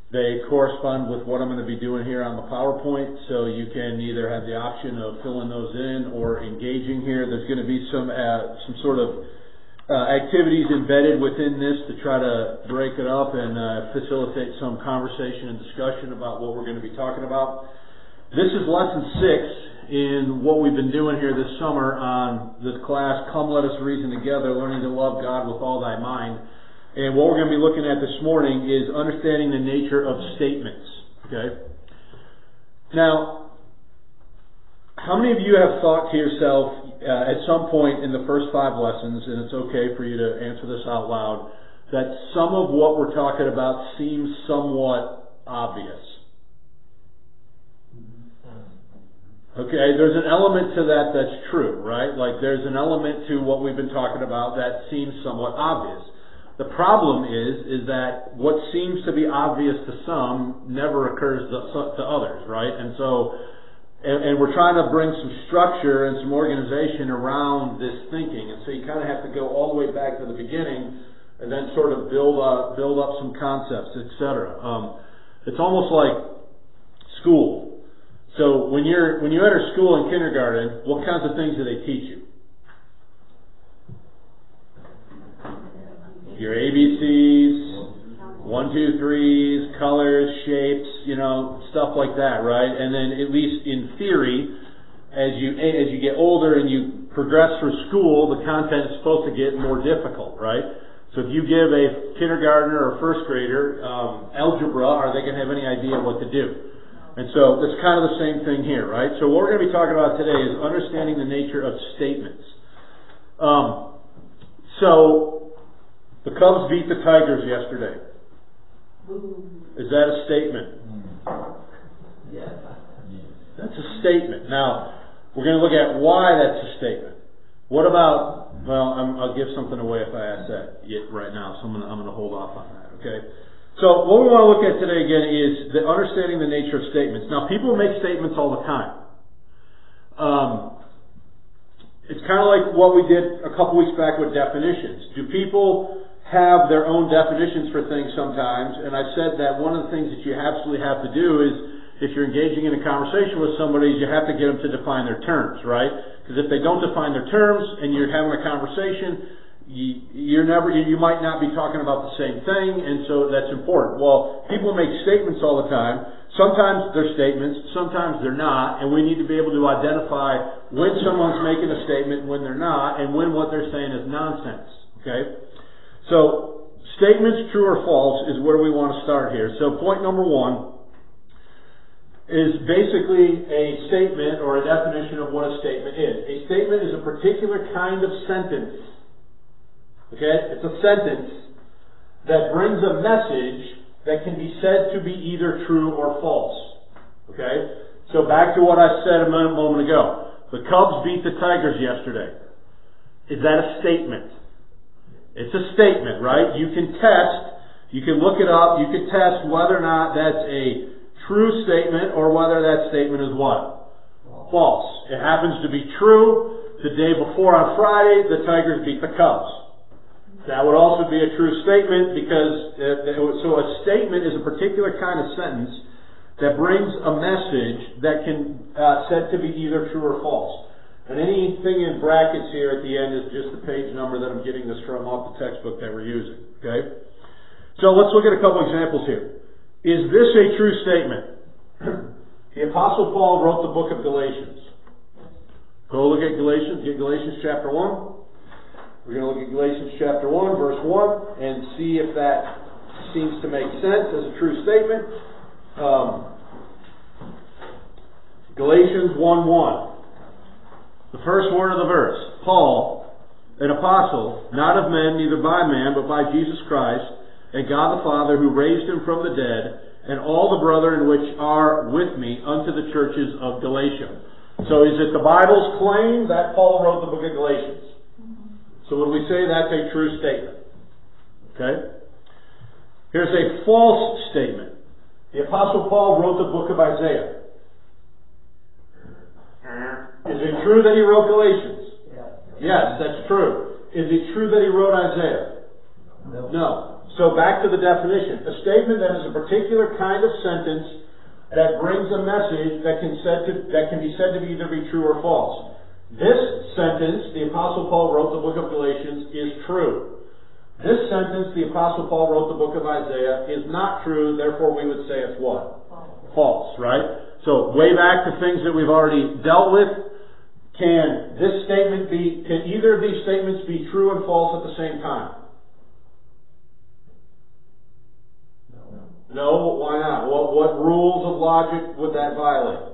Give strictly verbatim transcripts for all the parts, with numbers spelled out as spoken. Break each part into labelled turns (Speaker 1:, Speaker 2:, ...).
Speaker 1: They correspond with what I'm going to be doing here on the PowerPoint, so you can either have the option of filling those in or engaging here. There's going to be some uh, some sort of uh, activities embedded within this to try to break it up and uh, facilitate some conversation and discussion about what we're going to be talking about. This is lesson six in what we've been doing here this summer on this class, Come Let Us Reason Together, Learning to Love God with All Thy Mind. And what we're going to be looking at this morning is understanding the nature of statements. Okay? Now, how many of you have thought to yourself uh, at some point in the first five lessons, and it's okay for you to answer this out loud, that some of what we're talking about seems somewhat obvious? Okay, there's an element to that that's true, right? Like there's an element to what we've been talking about that seems somewhat obvious. The problem is, is that what seems to be obvious to some never occurs to, to others, right? And so, and, and we're trying to bring some structure and some organization around this thinking. And so you kind of have to go all the way back to the beginning and then sort of build up, build up some concepts, et cetera. Um, it's almost like school. So when you're, when you enter school in kindergarten, what kinds of things do they teach you? Your A B Cs, one, two, threes, colors, shapes, you know, stuff like that, right? And then at least in theory, as you as you get older and you progress through school, the content is supposed to get more difficult, right? So if you give a kindergartner or first grader um, algebra, are they going to have any idea what to do? And so it's kind of the same thing here, right? So what we're going to be talking about today is understanding the nature of statements. Um, so... The Cubs beat the Tigers yesterday. Is that a statement?
Speaker 2: Yes.
Speaker 1: That's a statement. Now, we're going to look at why that's a statement. What about, well, I'm, I'll give something away if I ask that right now, so I'm going, to, I'm going to hold off on that, okay? So what we want to look at today again is the understanding the nature of statements. Now, people make statements all the time. Um, it's kind of like what we did a couple weeks back with definitions. Do people have their own definitions for things sometimes? And I said that one of the things that you absolutely have to do is, if you're engaging in a conversation with somebody, is you have to get them to define their terms, right? Because if they don't define their terms and you're having a conversation, you, you're never, you, you might not be talking about the same thing, and so that's important. Well, people make statements all the time. Sometimes they're statements, sometimes they're not, and we need to be able to identify when someone's making a statement and when they're not, and when what they're saying is nonsense, okay? So, statements true or false is where we want to start here. So point number one is basically a statement or a definition of what a statement is. A statement is a particular kind of sentence. Okay? It's a sentence that brings a message that can be said to be either true or false. Okay? So back to what I said a moment ago. The Cubs beat the Tigers yesterday. Is that a statement? It's a statement, right? You can test, you can look it up, you can test whether or not that's a true statement or whether that statement is what? False. It happens to be true. The day before on Friday, the Tigers beat the Cubs. That would also be a true statement because, uh, so a statement is a particular kind of sentence that brings a message that can, uh, said to be either true or false. And anything in brackets here at the end is just the page number that I'm getting this from off the textbook that we're using. Okay? So let's look at a couple examples here. Is this a true statement? The Apostle Paul wrote the book of Galatians. Go look at Galatians, get Galatians chapter one. We're going to look at Galatians chapter one, verse one, and see if that seems to make sense as a true statement. Um, Galatians one one. The first word of the verse, Paul, an apostle, not of men, neither by man, but by Jesus Christ, and God the Father, who raised him from the dead, and all the brethren which are with me unto the churches of Galatia. So is it the Bible's claim that Paul wrote the book of Galatians? So would we say that's a true statement? Okay? Here's a false statement. The Apostle Paul wrote the book of Isaiah. Is it true that he wrote Galatians?
Speaker 2: Yes.
Speaker 1: Yes, that's true. Is it true that he wrote Isaiah?
Speaker 2: No.
Speaker 1: No. So back to the definition. A statement that is a particular kind of sentence that brings a message that can, said to, that can be said to be either be true or false. This sentence, the Apostle Paul wrote the book of Galatians, is true. This sentence, the Apostle Paul wrote the book of Isaiah, is not true, therefore we would say it's what? False. False, right? So way back to things that we've already dealt with. Can this statement be, can either of these statements be true and false at the same time? No, why not? What, what rules of logic would that violate?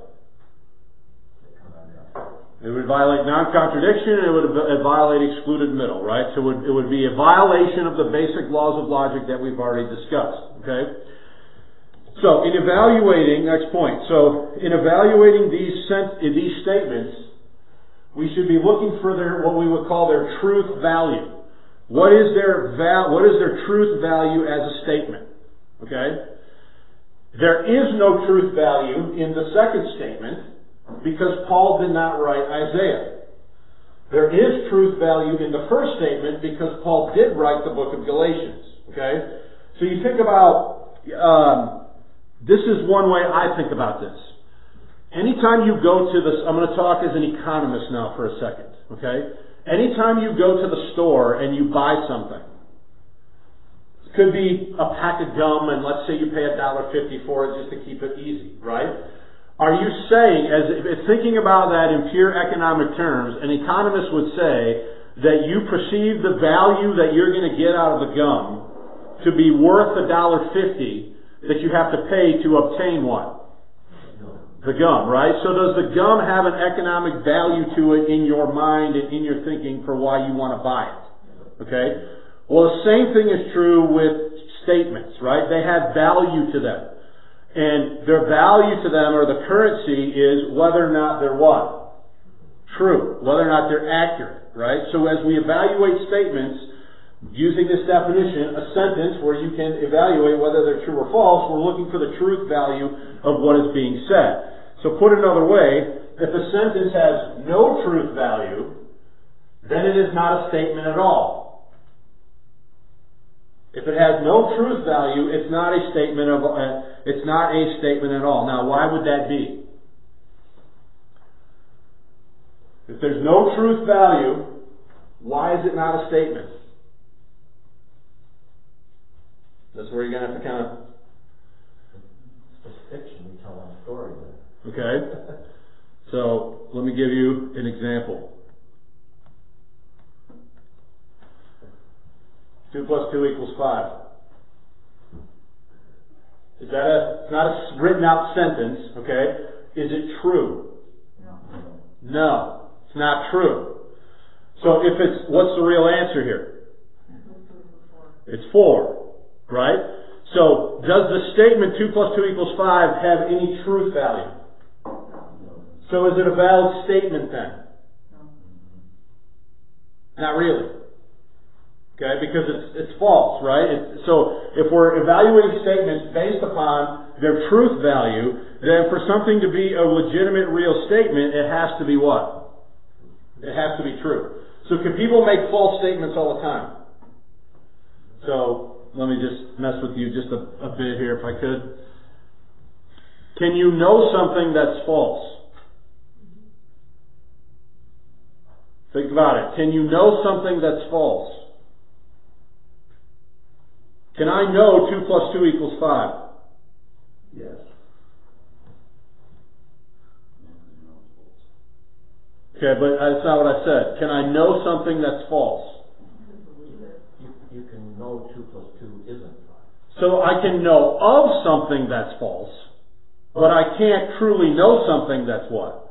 Speaker 1: It would violate non-contradiction, and it would violate excluded middle, right? So it would, it would be a violation of the basic laws of logic that we've already discussed, okay? So, in evaluating, next point, so in evaluating these sent, these statements, we should be looking for their, what we would call their truth value. What is their val, what is their truth value as a statement? Okay? There is no truth value in the second statement because Paul did not write Isaiah. There is truth value in the first statement because Paul did write the book of Galatians. Okay? So you think about, um, this is one way I think about this. Anytime you go to this, I'm going to talk as an economist now for a second. Okay? Anytime you go to the store and you buy something, could be a pack of gum, and let's say you pay a dollar fifty for it just to keep it easy, right? Are you saying, as if thinking about that in pure economic terms, an economist would say that you perceive the value that you're going to get out of the gum to be worth a dollar fifty that you have to pay to obtain what? The gum, right? So does the gum have an economic value to it in your mind and in your thinking for why you want to buy it? Okay? Well, the same thing is true with statements, right? They have value to them. And their value to them, or the currency, is whether or not they're what? True. Whether or not they're accurate, right? So as we evaluate statements, using this definition, a sentence where you can evaluate whether they're true or false, we're looking for the truth value of what is being said. So put another way, if a sentence has no truth value, then it is not a statement at all. If it has no truth value, it's not a statement of uh, it's not a statement at all. Now, why would that be? If there's no truth value, why is it not a statement? That's where you're going to have to kind of.
Speaker 2: It's fiction. We tell a story there.
Speaker 1: Okay. So let me give you an example. Two plus two equals five. Is that a, it's not a written out sentence, okay? Is it true?
Speaker 2: No.
Speaker 1: No, it's not true. So if it's, what's the real answer here? It's four, right? So does the statement two plus two equals five have any truth value? So is it a valid statement then? Not really. Okay, because it's it's false, right? It's, so if we're evaluating statements based upon their truth value, then for something to be a legitimate, real statement, it has to be what? It has to be true. So can people make false statements all the time? So let me just mess with you just a, a bit here, if I could. Can you know something that's false? Think about it. Can you know something that's false? Can I know two plus two equals five?
Speaker 2: Yes.
Speaker 1: Okay, but that's not what I said. Can I know something that's false?
Speaker 2: You, you can know two plus two isn't five.
Speaker 1: So I can know of something that's false, but I can't truly know something that's what?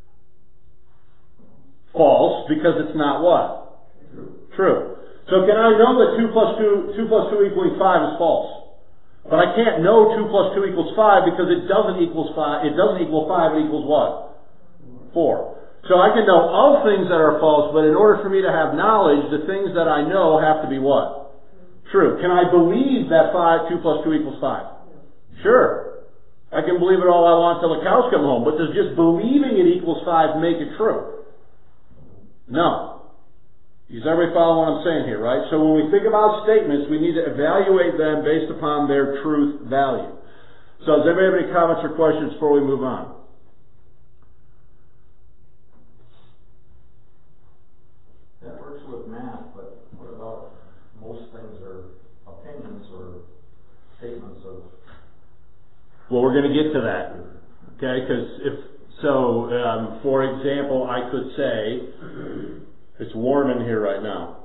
Speaker 1: False, because it's not what?
Speaker 2: True.
Speaker 1: True. So can I know that two plus two, two plus two equaling five is false? But I can't know two plus two equals five because it doesn't equals five, it doesn't equal five, it equals what? Four. So I can know of things that are false, but in order for me to have knowledge, the things that I know have to be what? True. Can I believe that five, two plus two equals five? Sure. I can believe it all I want till the cows come home, but does just believing it equals five make it true? No. Does everybody follow what I'm saying here, right? So when we think about statements, we need to evaluate them based upon their truth value. So does everybody have any comments or questions before we move on?
Speaker 2: That works with math, but what about most things are opinions or statements of...
Speaker 1: Well, we're going to get to that, okay? Because if so, um, for example, I could say it's warm in here right now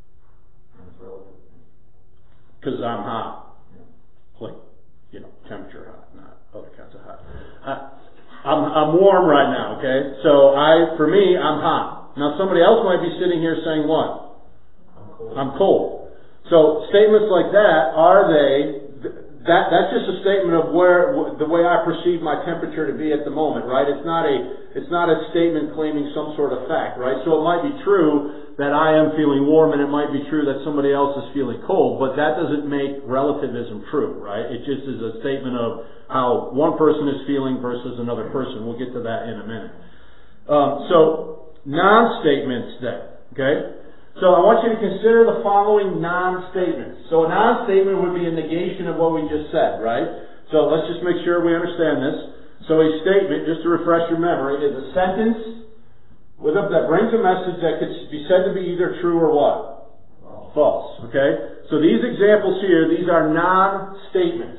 Speaker 1: because I'm hot, like you know, temperature hot, not other kinds of hot. I, I'm I'm warm right now, okay? So I, for me, I'm hot. Now somebody else might be sitting here saying what?
Speaker 2: I'm cold.
Speaker 1: I'm cold. So statements like that, are they? That, that's just a statement of where, the way I perceive my temperature to be at the moment, right? It's not a, it's not a statement claiming some sort of fact, right? So it might be true that I am feeling warm and it might be true that somebody else is feeling cold, but that doesn't make relativism true, right? It just is a statement of how one person is feeling versus another person. We'll get to that in a minute. Um, so, non-statements then, okay? So I want you to consider the following non-statements. So a non-statement would be a negation of what we just said, right? So let's just make sure we understand this. So a statement, just to refresh your memory, is a sentence with a, that brings a message that could be said to be either true or what? False. False, okay? So these examples here, these are non-statements.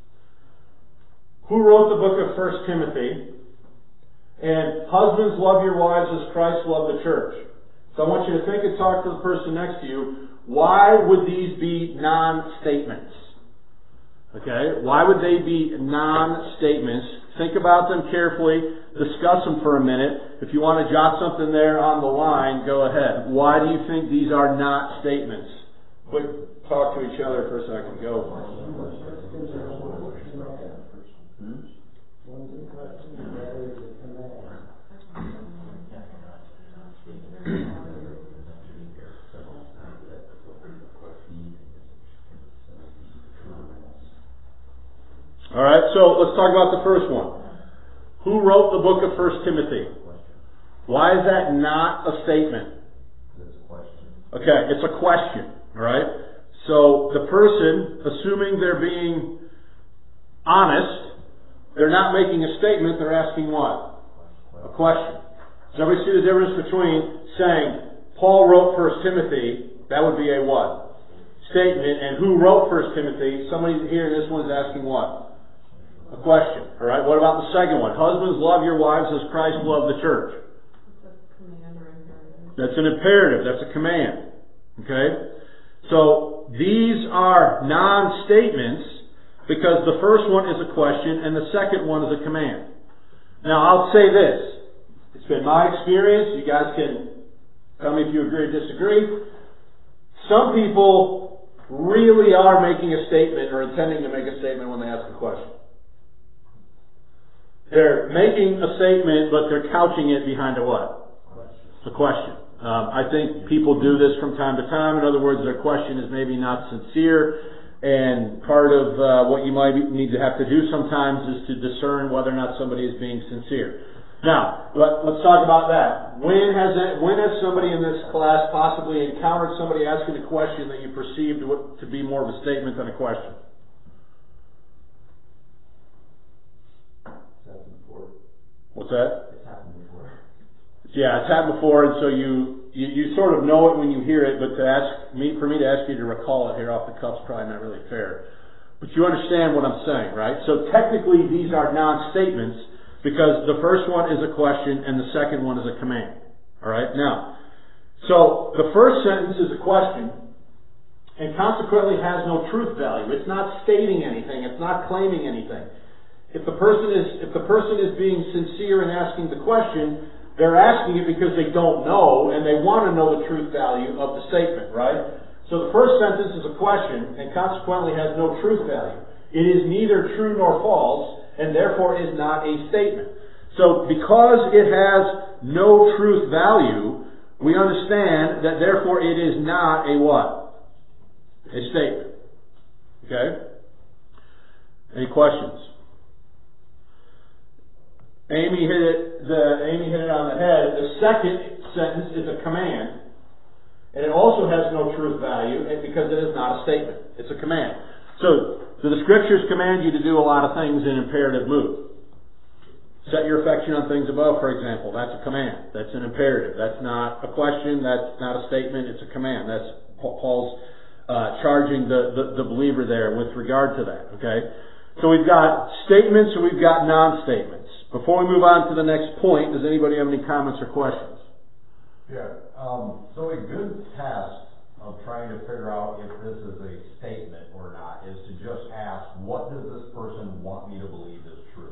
Speaker 1: Who wrote the book of First Timothy? And husbands, love your wives as Christ loved the church. So I want you to think and talk to the person next to you. Why would these be non-statements? Okay? Why would they be non-statements? Think about them carefully. Discuss them for a minute. If you want to jot something there on the line, go ahead. Why do you think these are not statements? Quick talk to each other for a second. Go. Hmm? All right, so let's talk about the first one. Who wrote the book of First Timothy? Why is that not a statement?
Speaker 2: It's a question.
Speaker 1: Okay, it's a question. All right. So the person, assuming they're being honest, they're not making a statement. They're asking what? A question. Does everybody see the difference between saying Paul wrote First Timothy? That would be a what? Statement. And who wrote First Timothy? Somebody here in this one's asking what? A question. All right. What about the second one? Husbands, love your wives as Christ loved the church.
Speaker 3: That's a command or imperative.
Speaker 1: That's an imperative. That's a command. Okay. So these are non-statements because the first one is a question and the second one is a command. Now I'll say this. It's been my experience. You guys can tell me if you agree or disagree. Some people really are making a statement or intending to make a statement when they ask a question. They're making a statement, but they're couching it behind a what? A question. Um, I think people do this from time to time. In other words, their question is maybe not sincere, and part of uh, what you might need to have to do sometimes is to discern whether or not somebody is being sincere. Now, let, let's talk about that. When has it, when has somebody in this class possibly encountered somebody asking a question that you perceived to be more of a statement than a question? What's that?
Speaker 2: It's happened before.
Speaker 1: Yeah, it's happened before, and so you, you, you sort of know it when you hear it, but to ask me, for me to ask you to recall it here off the cuff is probably not really fair. But you understand what I'm saying, right? So technically these are non-statements because the first one is a question and the second one is a command. Alright, now, so the first sentence is a question and consequently has no truth value. It's not stating anything, it's not claiming anything. If the person is if the person is being sincere in asking the question, they're asking it because they don't know and they want to know the truth value of the statement, right? So the first sentence is a question and consequently has no truth value. It is neither true nor false and therefore is not a statement. So because it has no truth value, we understand that therefore it is not a what? A statement. Okay? Any questions? Amy hit it. The Amy hit it on the head. The second sentence is a command, And it also has no truth value because it is not a statement. It's a command. So, do the Scriptures command you to do a lot of things in imperative mood? Set your affection on things above, for example. That's a command. That's an imperative. That's not a question. That's not a statement. It's a command. That's Paul's uh, charging the, the, the believer there with regard to that. Okay? So we've got statements and we've got non-statements. Before we move on to the next point, does anybody have any comments or questions?
Speaker 4: Yeah. Um, so a good test of trying to figure out if this is a statement or not is to just ask, what does this person want me to believe is true?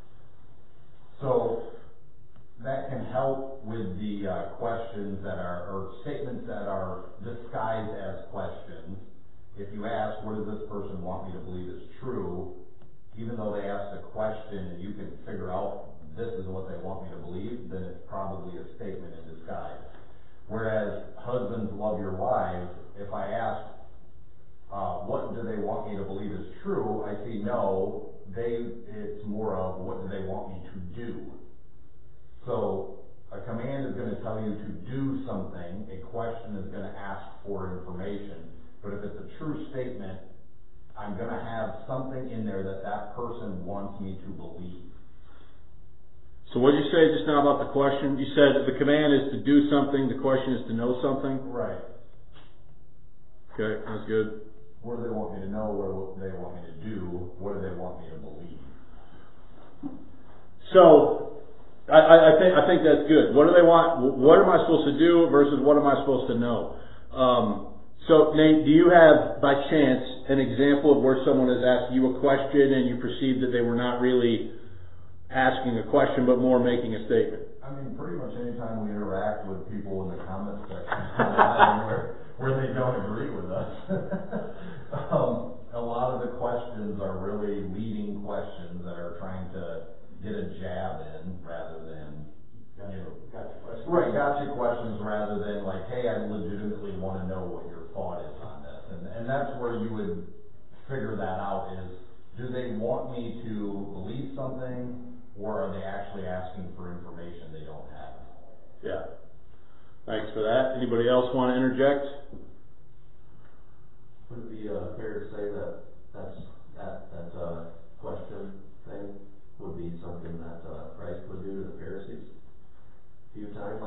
Speaker 4: So that can help with the uh, questions that are, or statements that are disguised as questions. If you ask, what does this person want me to believe is true, even though they asked a question and you can figure out this is what they want me to believe, then it's probably a statement in disguise. Whereas husbands love your wives, if I ask, uh, what do they want me to believe is true, I see no, they, it's more of what do they want me to do. So a command is going to tell you to do something, a question is going to ask for information, but if it's a true statement, I'm going to have something in there that that person wants me to believe.
Speaker 1: So what did you say just now about the question? You said the command is to do something, the question is to know something?
Speaker 4: Right.
Speaker 1: Okay, that's good.
Speaker 4: What do they want me to know? What do they want me to do? What do they want me to believe?
Speaker 1: So, I, I, I think I think that's good. What do they want? What am I supposed to do versus what am I supposed to know? Um, so, Nate, do you have, by chance, an example of where someone has asked you a question and you perceived that they were not really asking a question, but more making a statement?
Speaker 4: I mean, pretty much anytime we interact with people in the comment section online where, where they don't agree with us, um, a lot of the questions are really leading questions that are trying to get a jab in rather than, you know,
Speaker 2: Gotcha questions.
Speaker 4: right, gotcha questions rather than like, hey, I legitimately want to know what your thought is on this. And, and that's where you would figure that out is, do they want me to believe something? Or are they actually asking for information they don't have?
Speaker 1: Yeah. Thanks for that. Anybody else want to interject?
Speaker 5: Would it be uh, fair to say that that's, that that uh, question thing would be something that uh, Christ would do to the Pharisees a few times?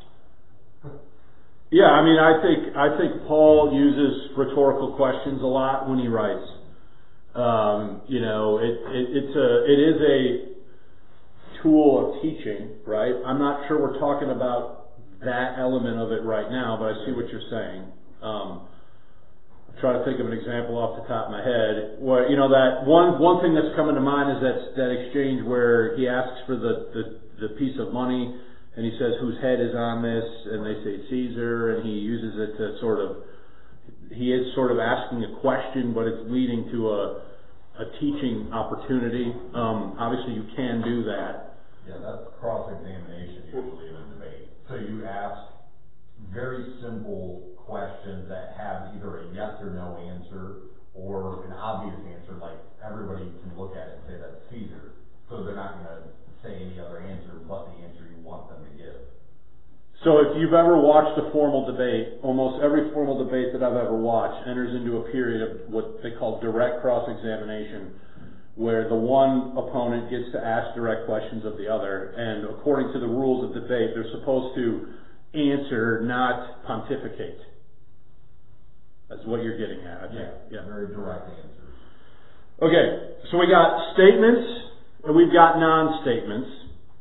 Speaker 1: Yeah, I mean, I think I think Paul uses rhetorical questions a lot when he writes. Um, you know, it, it it's a it is a tool of teaching, right? I'm not sure we're talking about that element of it right now, but I see what you're saying. Um, I'm trying to think of an example off the top of my head. Where, you know, that one one thing that's coming to mind is that that exchange where he asks for the, the, the piece of money, and he says, whose head is on this? And they say Caesar, and he uses it to sort of, he is sort of asking a question, but it's leading to a, a teaching opportunity. Um, obviously, you can do that.
Speaker 4: Yeah, that's cross-examination usually in a debate. So you ask very simple questions that have either a yes or no answer or an obvious answer, like everybody can look at it and say that's Caesar. So they're not going to say any other answer but the answer you want them to give.
Speaker 1: So if you've ever watched a formal debate, almost every formal debate that I've ever watched enters into a period of what they call direct cross-examination, where the one opponent gets to ask direct questions of the other, and according to the rules of debate, they're supposed to answer, not pontificate. That's what you're getting at, I think.
Speaker 4: Yeah, yeah. Very direct answers.
Speaker 1: Okay, so we got statements, and we've got non-statements.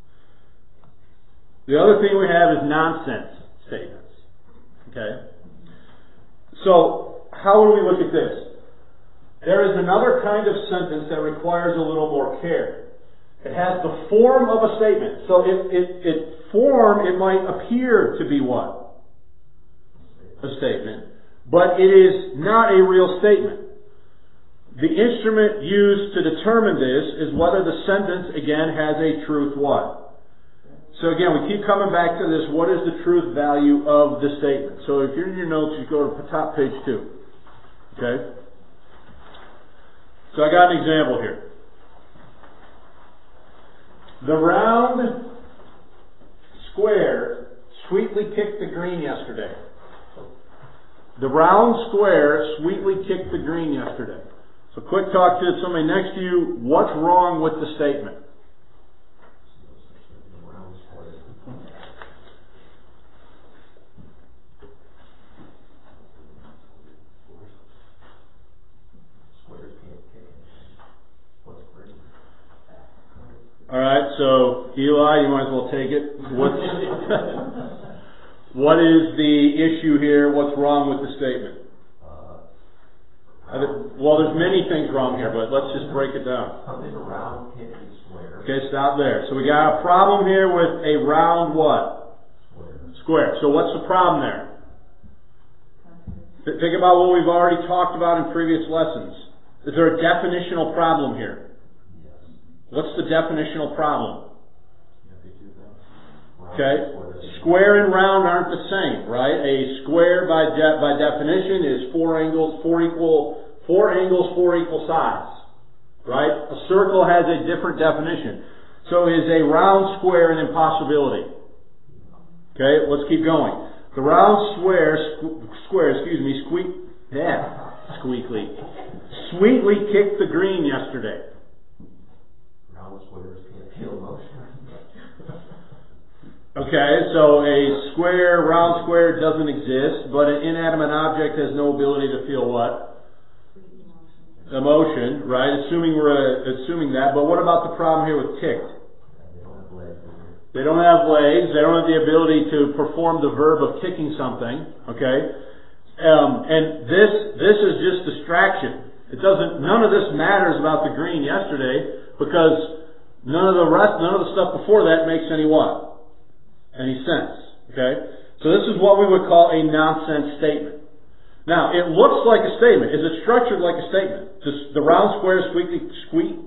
Speaker 1: The other thing we have is nonsense statements. Okay? So, how would we look at this? There is another kind of sentence that requires a little more care. It has the form of a statement. So it, it, it form, it might appear to be what? A statement. But it is not a real statement. The instrument used to determine this is whether the sentence, again, has a truth what? So again, we keep coming back to this, what is the truth value of the statement? So if you're in your notes, you go to the top page two. Okay? So I got an example here. The round square sweetly kicked the green yesterday. The round square sweetly kicked the green yesterday. So quick talk to somebody next to you. What's wrong with the statement? Alright, so Eli, you might as well take it. What's, what is the issue here? What's wrong with the statement? Uh, well, there's many things wrong here, but let's just break it down.
Speaker 5: Something round can't be square.
Speaker 1: Okay, stop there. So we got a problem here with a round what?
Speaker 5: Square.
Speaker 1: Square. So what's the problem there? Think about what we've already talked about in previous lessons. Is there a definitional problem here? What's the definitional problem? Okay, square and round aren't the same, right? A square by de- by definition is four angles, four equal, four angles, four equal sides, right? A circle has a different definition. So is a round square an impossibility? Okay, let's keep going. The round square, squ- square, excuse me, squeak, yeah, squeakly, sweetly kicked the green yesterday. Okay, so a square, round square doesn't exist, but an inanimate object has no ability to feel what? Emotion, right? Assuming we're uh, assuming that. But what about the problem here with kicked?
Speaker 5: They don't have legs.
Speaker 1: They don't have legs. They don't have the ability to perform the verb of kicking something. Okay, um, and this this is just distraction. It doesn't. None of this matters about the green yesterday because none of the rest, none of the stuff before that makes any what? Any sense. Okay? So this is what we would call a nonsense statement. Now, it looks like a statement. Is it structured like a statement? Does the round square squeaky squeak?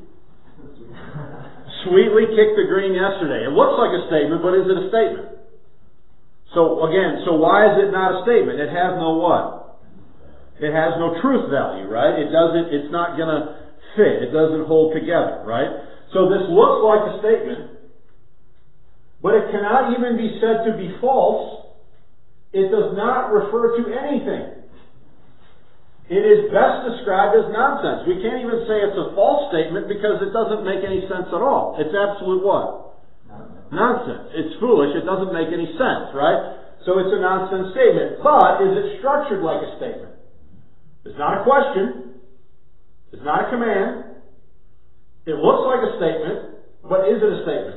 Speaker 1: Sweetly kicked the green yesterday. It looks like a statement, but is it a statement? So again, so why is it not a statement? It has no what? It has no truth value, right? It doesn't, it's not gonna fit. It doesn't hold together, right? So this looks like a statement, but it cannot even be said to be false. It does not refer to anything. It is best described as nonsense. We can't even say it's a false statement because it doesn't make any sense at all. It's absolute what? Nonsense. Nonsense. It's foolish. It doesn't make any sense, right? So it's a nonsense statement. But is it structured like a statement? It's not a question. It's not a command. It looks like a statement, but is it a statement?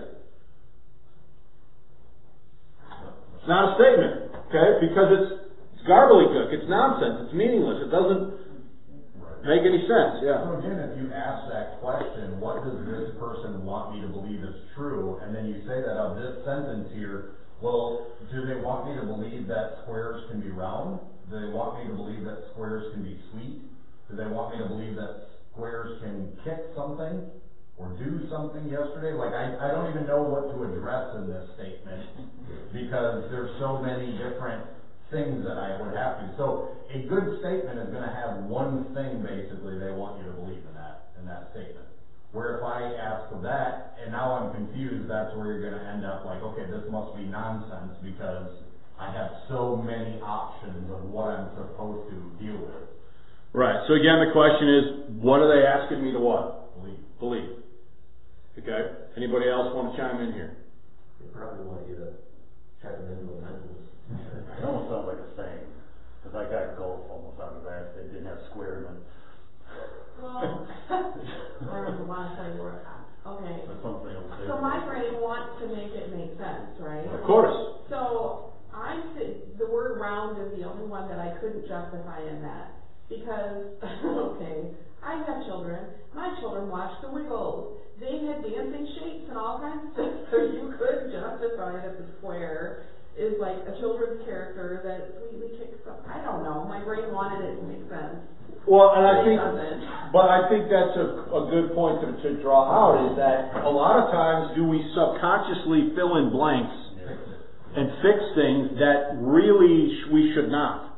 Speaker 1: It's not a statement, okay? Because it's, it's gobbledygook, it's nonsense, it's meaningless, it doesn't make any sense, yeah.
Speaker 4: So again, if you ask that question, what does this person want me to believe is true, and then you say that of this sentence here, well, do they want me to believe that squares can be round? Do they want me to believe that squares can be sweet? Do they want me to believe that squares can kick something? Or do something yesterday? Like, I, I don't even know what to address in this statement because there's so many different things that I would have to. So a good statement is going to have one thing basically they want you to believe in that, in that statement. Where if I ask for that and now I'm confused, that's where you're going to end up like, okay, this must be nonsense because I have so many options of what I'm supposed to deal with.
Speaker 1: Right. So again, the question is, what are they asking me to what?
Speaker 4: Believe.
Speaker 1: Believe. Okay? Anybody else want to chime in here?
Speaker 5: They probably want you to check them into a mental.
Speaker 6: It almost sounds like a saying, because I got golf almost out of that. They didn't have square in it.
Speaker 3: Well, I don't want to tell you where, okay.
Speaker 6: That's something else.
Speaker 3: So my brain wants to make it make sense, right?
Speaker 1: Of course.
Speaker 3: So I think the word round is the only one that I couldn't justify in that. Because, okay, I have children. My children watch the Wiggles. They had dancing shapes and all kinds of stuff. So you could justify that the square is like a children's character that sweetly kicks up. I don't know. My brain wanted it to make sense.
Speaker 1: Well, and I
Speaker 3: It
Speaker 1: think,
Speaker 3: doesn't.
Speaker 1: but I think that's a, a good point to, to draw out is that a lot of times do we subconsciously fill in blanks and fix things that really sh- we should not.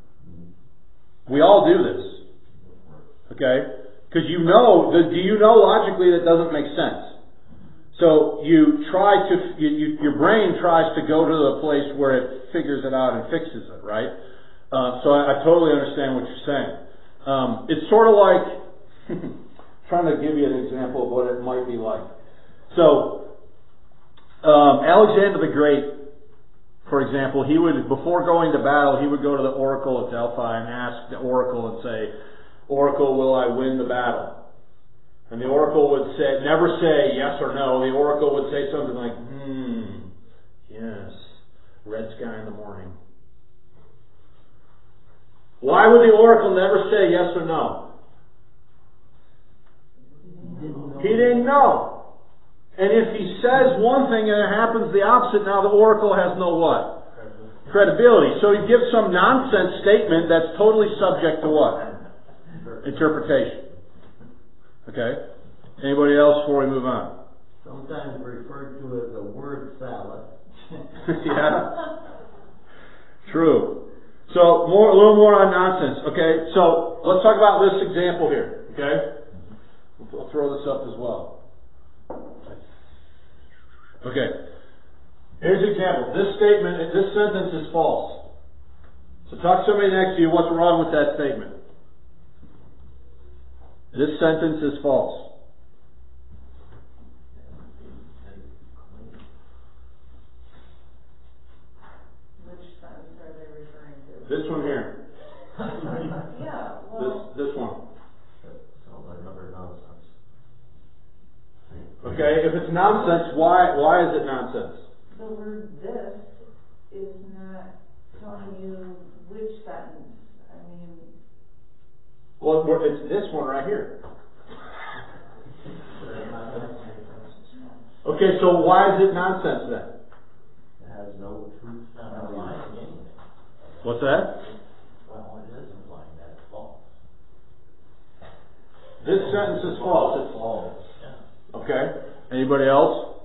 Speaker 1: We all do this. Okay? Because you know, the, do you know logically that doesn't make sense? So you try to, you, you, your brain tries to go to the place where it figures it out and fixes it, right? Uh, so I, I totally understand what you're saying. Um, it's sort of like, trying to give you an example of what it might be like. So, um, Alexander the Great, for example, he would, before going to battle, he would go to the oracle at Delphi and ask the oracle and say, "Oracle, will I win the battle?" And the oracle would say, never say yes or no. The oracle would say something like, hmm, yes, red sky in the morning. Why would the oracle never say yes or no? He didn't know. And if he says one thing and it happens the opposite, now the oracle has no what? Credibility. So he gives some nonsense statement that's totally subject to what? Interpretation. Okay? Anybody else before we move on?
Speaker 7: Sometimes referred to as a word salad.
Speaker 1: Yeah. True. So more, a little more on nonsense. Okay. So let's talk about this example here. Okay. I'll throw this up as well. Okay. Here's an example. This statement, this sentence is false. So talk to somebody next to you. What's wrong with that statement? This sentence is false.
Speaker 8: Which sentence are they referring to?
Speaker 1: This one here.
Speaker 8: Yeah,
Speaker 1: This
Speaker 8: well,
Speaker 1: this one.
Speaker 5: Sounds like utter nonsense.
Speaker 1: Okay. If it's nonsense, why why is it nonsense?
Speaker 8: the word "this" is not telling you which sentence. I mean,
Speaker 1: Well, it's this one right here. Okay, so why is it nonsense then?
Speaker 7: It has no truth underlying anything.
Speaker 1: What's that?
Speaker 7: Well, it is implying that it's false.
Speaker 1: This sentence is false. It's
Speaker 7: false. Yeah.
Speaker 1: okay. Anybody else?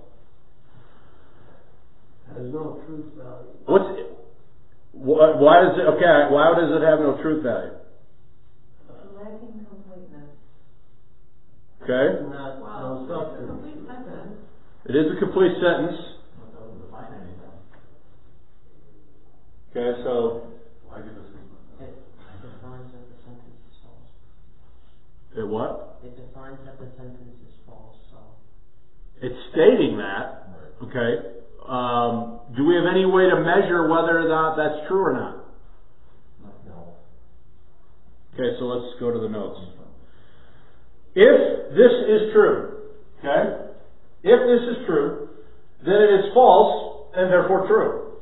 Speaker 7: Has no truth value.
Speaker 1: What's it? Why, why does it? Okay, why does it have no truth value?
Speaker 8: lacking completeness.
Speaker 1: Okay,
Speaker 7: Not,
Speaker 3: Well,
Speaker 7: no
Speaker 3: it's a
Speaker 7: substance.
Speaker 3: complete sentence.
Speaker 1: it is a complete sentence.
Speaker 2: It doesn't define anything.
Speaker 1: Okay, so
Speaker 6: Why give us
Speaker 9: It defines that the sentence is false.
Speaker 1: it what?
Speaker 9: It defines that the sentence is false, so.
Speaker 1: It's stating that. Okay. Um, do we have any way to measure whether or not that's true or not?
Speaker 2: No.
Speaker 1: Okay, so let's go to the notes. If this is true, okay, if this is true, then it is false and therefore true.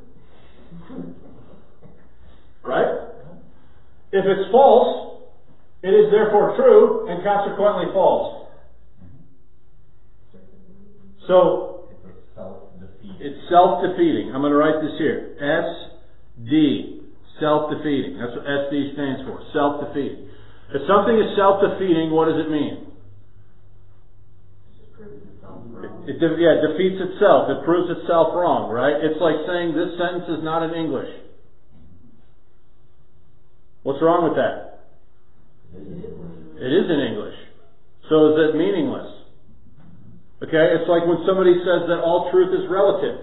Speaker 1: Right? If it's false, it is therefore true and consequently false. So,
Speaker 4: It's a self-defeating.
Speaker 1: it's self-defeating. I'm going to write this here. S D. Self-defeating. That's what S D stands for. Self-defeating. If something is self-defeating, what does it mean? It, it, yeah, it defeats itself. It proves itself wrong, right? It's like saying this sentence is not in English. What's wrong with that? It is in English. So is it meaningless? Okay, it's like when somebody says that all truth is relative.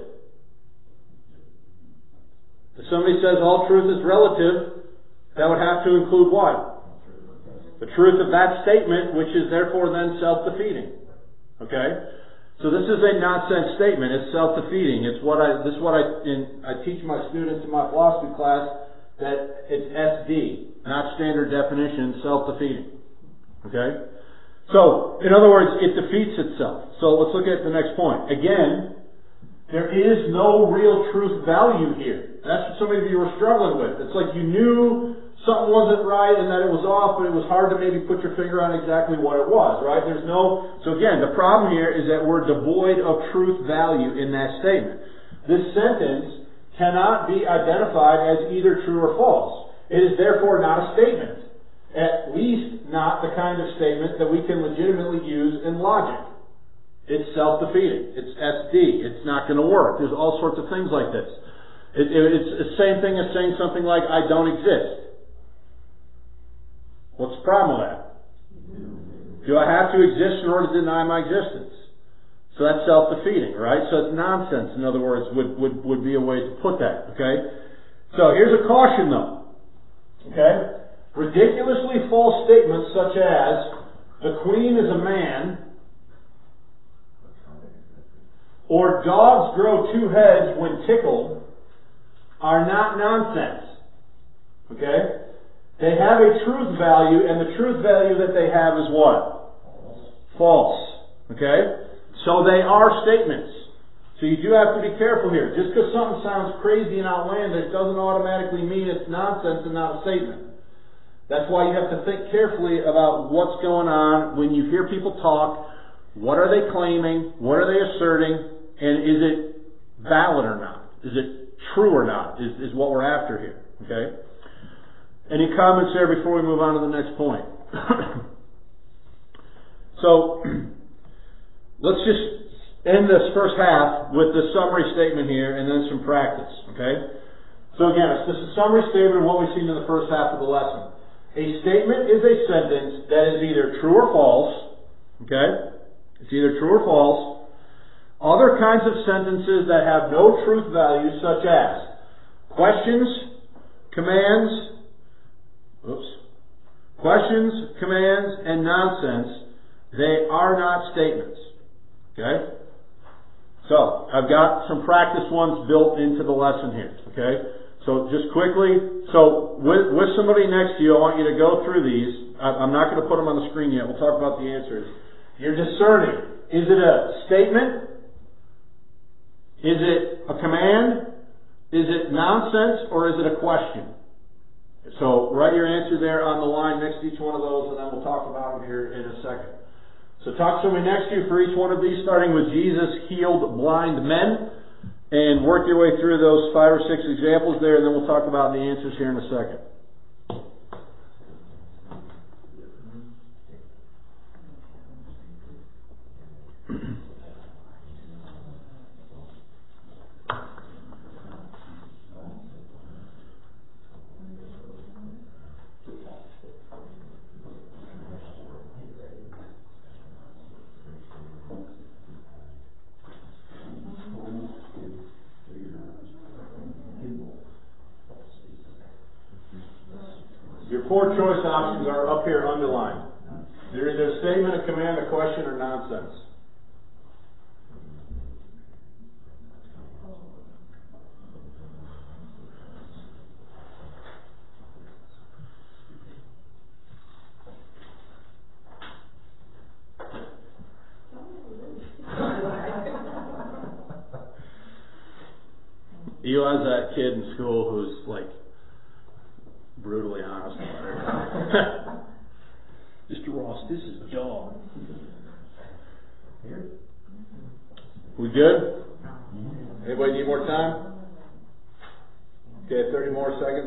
Speaker 1: If somebody says all truth is relative, that would have to include what? The truth of that statement, which is therefore then self-defeating. Okay? So this is a nonsense statement. It's self-defeating. It's what I, this is what I, in, I teach my students in my philosophy class, that it's S D, not standard definition, self-defeating. Okay? So, in other words, it defeats itself. So let's look at the next point. Again, there is no real truth value here. That's what some of you were struggling with. It's like you knew something wasn't right and that it was off, but it was hard to maybe put your finger on exactly what it was, right? There's no, so again, the problem here is that we're devoid of truth value in that statement. This sentence cannot be identified as either true or false. It is therefore not a statement. At least not the kind of statement that we can legitimately use in logic. It's self-defeating. It's S D. It's not going to work. There's all sorts of things like this. It, it, it's the same thing as saying something like, I don't exist. What's the problem with that? Do I have to exist in order to deny my existence? So that's self-defeating, right? So it's nonsense, in other words, would, would, would be a way to put that, okay? So here's a caution though. Okay? Ridiculously false statements such as, the queen is a man, or dogs grow two heads when tickled, are not nonsense. Okay? They have a truth value, and the truth value that they have is what? False. Okay? So they are statements. So you do have to be careful here. Just because something sounds crazy and outlandish doesn't automatically mean it's nonsense and not a statement. That's why you have to think carefully about what's going on when you hear people talk. What are they claiming? What are they asserting? And is it valid or not? Is it true or not? Is, is what we're after here. Okay? Any comments there before we move on to the next point? So, let's just end this first half with the summary statement here and then some practice. Okay? So again, it's just a summary statement of what we've seen in the first half of the lesson. A statement is a sentence that is either true or false. Okay? It's either true or false. Other kinds of sentences that have no truth value, such as questions, commands, oops, questions, commands, and nonsense, they are not statements. Okay? So, I've got some practice ones built into the lesson here. Okay? So, just quickly, so with, with somebody next to you, I want you to go through these. I, I'm not going to put them on the screen yet. We'll talk about the answers. You're discerning. Is it a statement? Is it a command? Is it nonsense? Or is it a question? So, write your answer there on the line next to each one of those, and then we'll talk about them here in a second. So talk to somebody next to you for each one of these, starting with Jesus healed blind men, and work your way through those five or six examples there, and then we'll talk about the answers here in a second. Your four choice options are up here underlined. They're either a statement, a command, a question, or nonsense. Eli's that kid in school who's like brutally honest about it. Mister Ross, this is dog. Here. We good? Anybody need more time? Okay, thirty more seconds.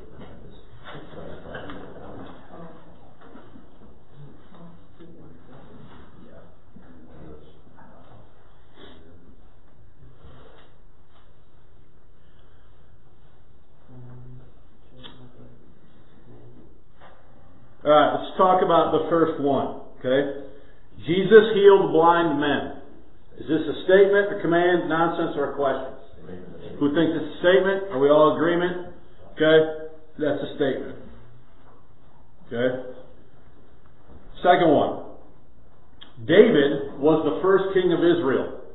Speaker 1: Alright, let's talk about the first one. Okay? Jesus healed blind men. Is this a statement, a command, nonsense, or a question? Who thinks it's a statement? Are we all in agreement? Okay? That's a statement. Okay? Second one. David was the first king of Israel.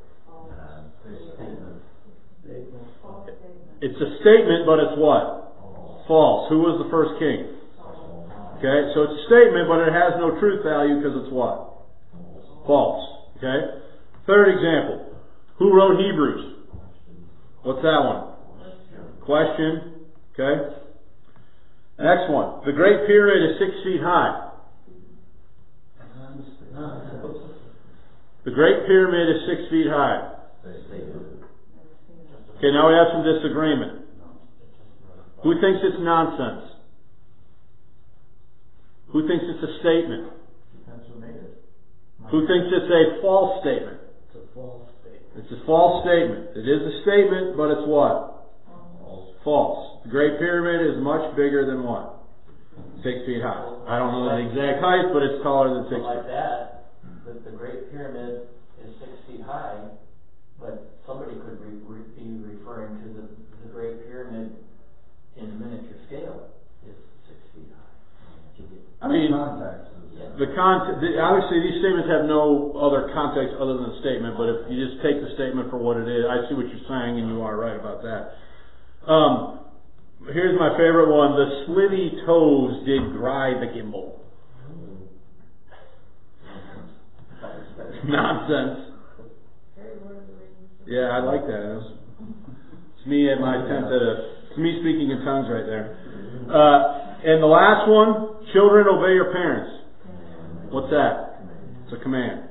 Speaker 1: It's a statement, but it's what? False. Who was the first king? Okay, so it's a statement, but it has no truth value because it's what? False. Okay? Third example. Who wrote Hebrews? What's that one? Question. Okay? Next one. The Great Pyramid is six feet high. The Great Pyramid is six feet high. Okay, now we have some disagreement. Who thinks it's nonsense? Who thinks it's a statement? Who thinks it's a false statement?
Speaker 7: It's a false statement.
Speaker 1: It's a false statement. It is a statement, but it's what? False. False. The Great Pyramid is much bigger than what? Six feet high. I don't know the exact height, but it's taller than six feet.
Speaker 7: Like that, the, the Great Pyramid is six feet high, but somebody could re, re, be referring to the, the Great Pyramid in miniature scale. It's six
Speaker 1: context, the, obviously these statements have no other context other than the statement, but if you just take the statement for what it is, I see what you're saying, and you are right about that. Um, here's my favorite one. The slithy toes did grind the gimbal. Nonsense. Yeah, I like that. It's, it's me at my attempt at a, it's me speaking in tongues right there. Uh, and the last one, children obey your parents. What's that? It's a command.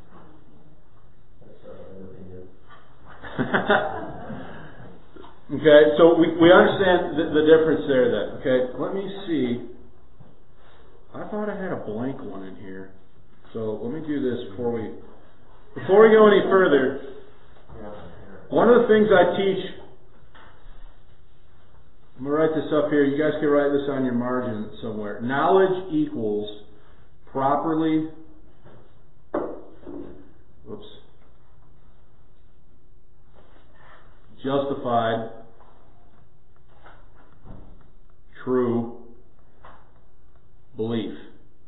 Speaker 1: Okay, so we, we understand the, the difference there then. Okay, let me see. I thought I had a blank one in here. So let me do this before we, before we go any further. One of the things I teach, I'm going to write this up here. You guys can write this on your margin somewhere. Knowledge equals properly, whoops, justified, true belief.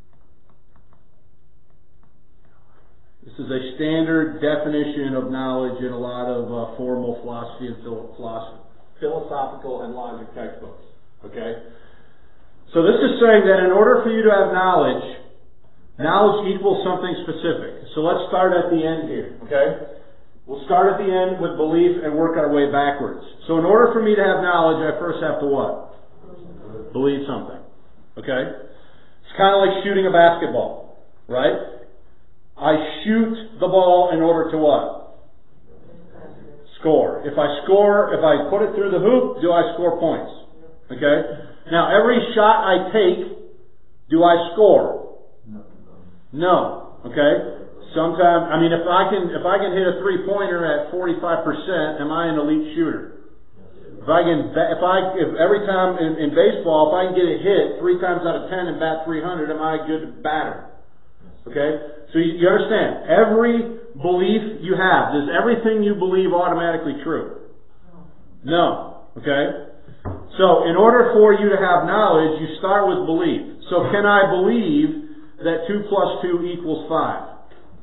Speaker 1: This is a standard definition of knowledge in a lot of uh, formal philosophy and philosophy, philosophical and logic textbooks. Okay? So this is saying that in order for you to have knowledge, knowledge equals something specific. So let's start at the end here. Okay? We'll start at the end with belief and work our way backwards. So in order for me to have knowledge, I first have to what? Believe something. Okay? It's kind of like shooting a basketball. Right? I shoot the ball in order to what? Score. If I score, if I put it through the hoop, do I score points? Okay? Now, every shot I take, do I score? No. Okay? Sometimes, I mean, if I can, if I can hit a three-pointer at forty-five percent, am I an elite shooter? If I can, if I, if every time in, in baseball, if I can get a hit three times out of ten and bat three hundred, am I a good batter? Okay? So you, you understand, every belief you have, is everything you believe automatically true? No. Okay? So in order for you to have knowledge, you start with belief. So can I believe that two plus two equals five?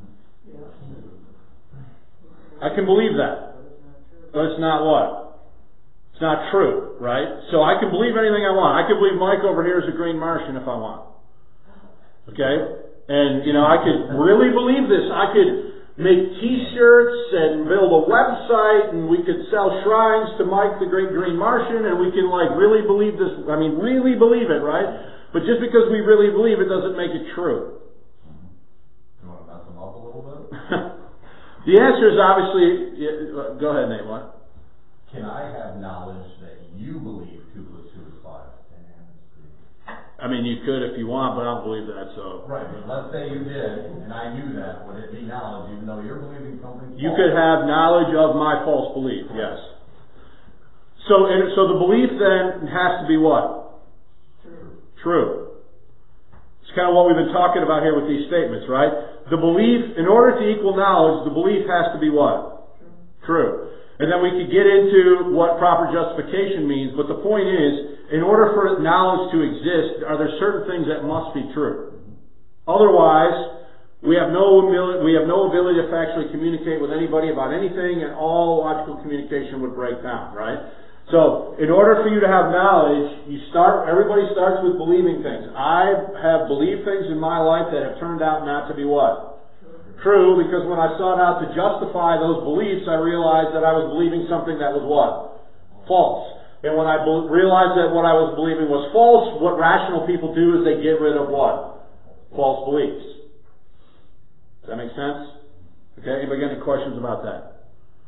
Speaker 1: I can believe that. But it's not what? It's not true, right? So I can believe anything I want. I can believe Mike over here is a green Martian if I want. Okay? And, you know, I could really believe this. I could make t-shirts and build a website and we could sell shrines to Mike the Great Green Martian and we can, like, really believe this. I mean, really believe it, right? But just because we really believe it doesn't make it true.
Speaker 4: You want to mess them up a little bit?
Speaker 1: The answer is obviously, yeah, go ahead, Nate, what?
Speaker 4: Can I have knowledge that you believe two plus two is five?
Speaker 1: I mean, you could if you want, but I don't believe that, so.
Speaker 4: Right, but let's say you did, and I knew that. Would it be knowledge, even though you're believing something false?
Speaker 1: You could have knowledge of my false belief, yes. So, and, so the belief then has to be what?
Speaker 8: True.
Speaker 1: True. It's kind of what we've been talking about here with these statements, right? The belief, in order to equal knowledge, the belief has to be what? True. True. And then we could get into what proper justification means, but the point is, in order for knowledge to exist, are there certain things that must be true? Otherwise, we have no ability, we have no ability to factually communicate with anybody about anything, and all logical communication would break down, right? So, in order for you to have knowledge, you start. Everybody starts with believing things. I have believed things in my life that have turned out not to be what? True, because when I sought out to justify those beliefs, I realized that I was believing something that was what? False. And when I be- realized that what I was believing was false, what rational people do is they get rid of what? False beliefs. Does that make sense? Okay, anybody got any questions about that?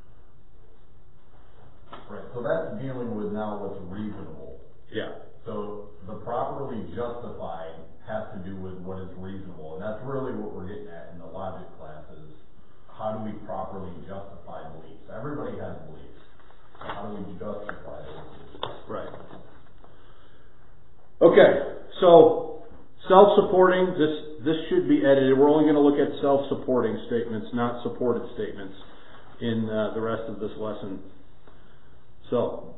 Speaker 4: Right, so that's dealing with now what's reasonable.
Speaker 1: Yeah.
Speaker 4: So the properly justified has to do with what is reasonable. And that's really what we're getting at in the logic classes. How do we properly justify beliefs? Everybody has beliefs. How do we justify those beliefs?
Speaker 1: Right. Okay, so self-supporting, this this should be edited. We're only going to look at self-supporting statements, not supported statements in uh, the rest of this lesson. So,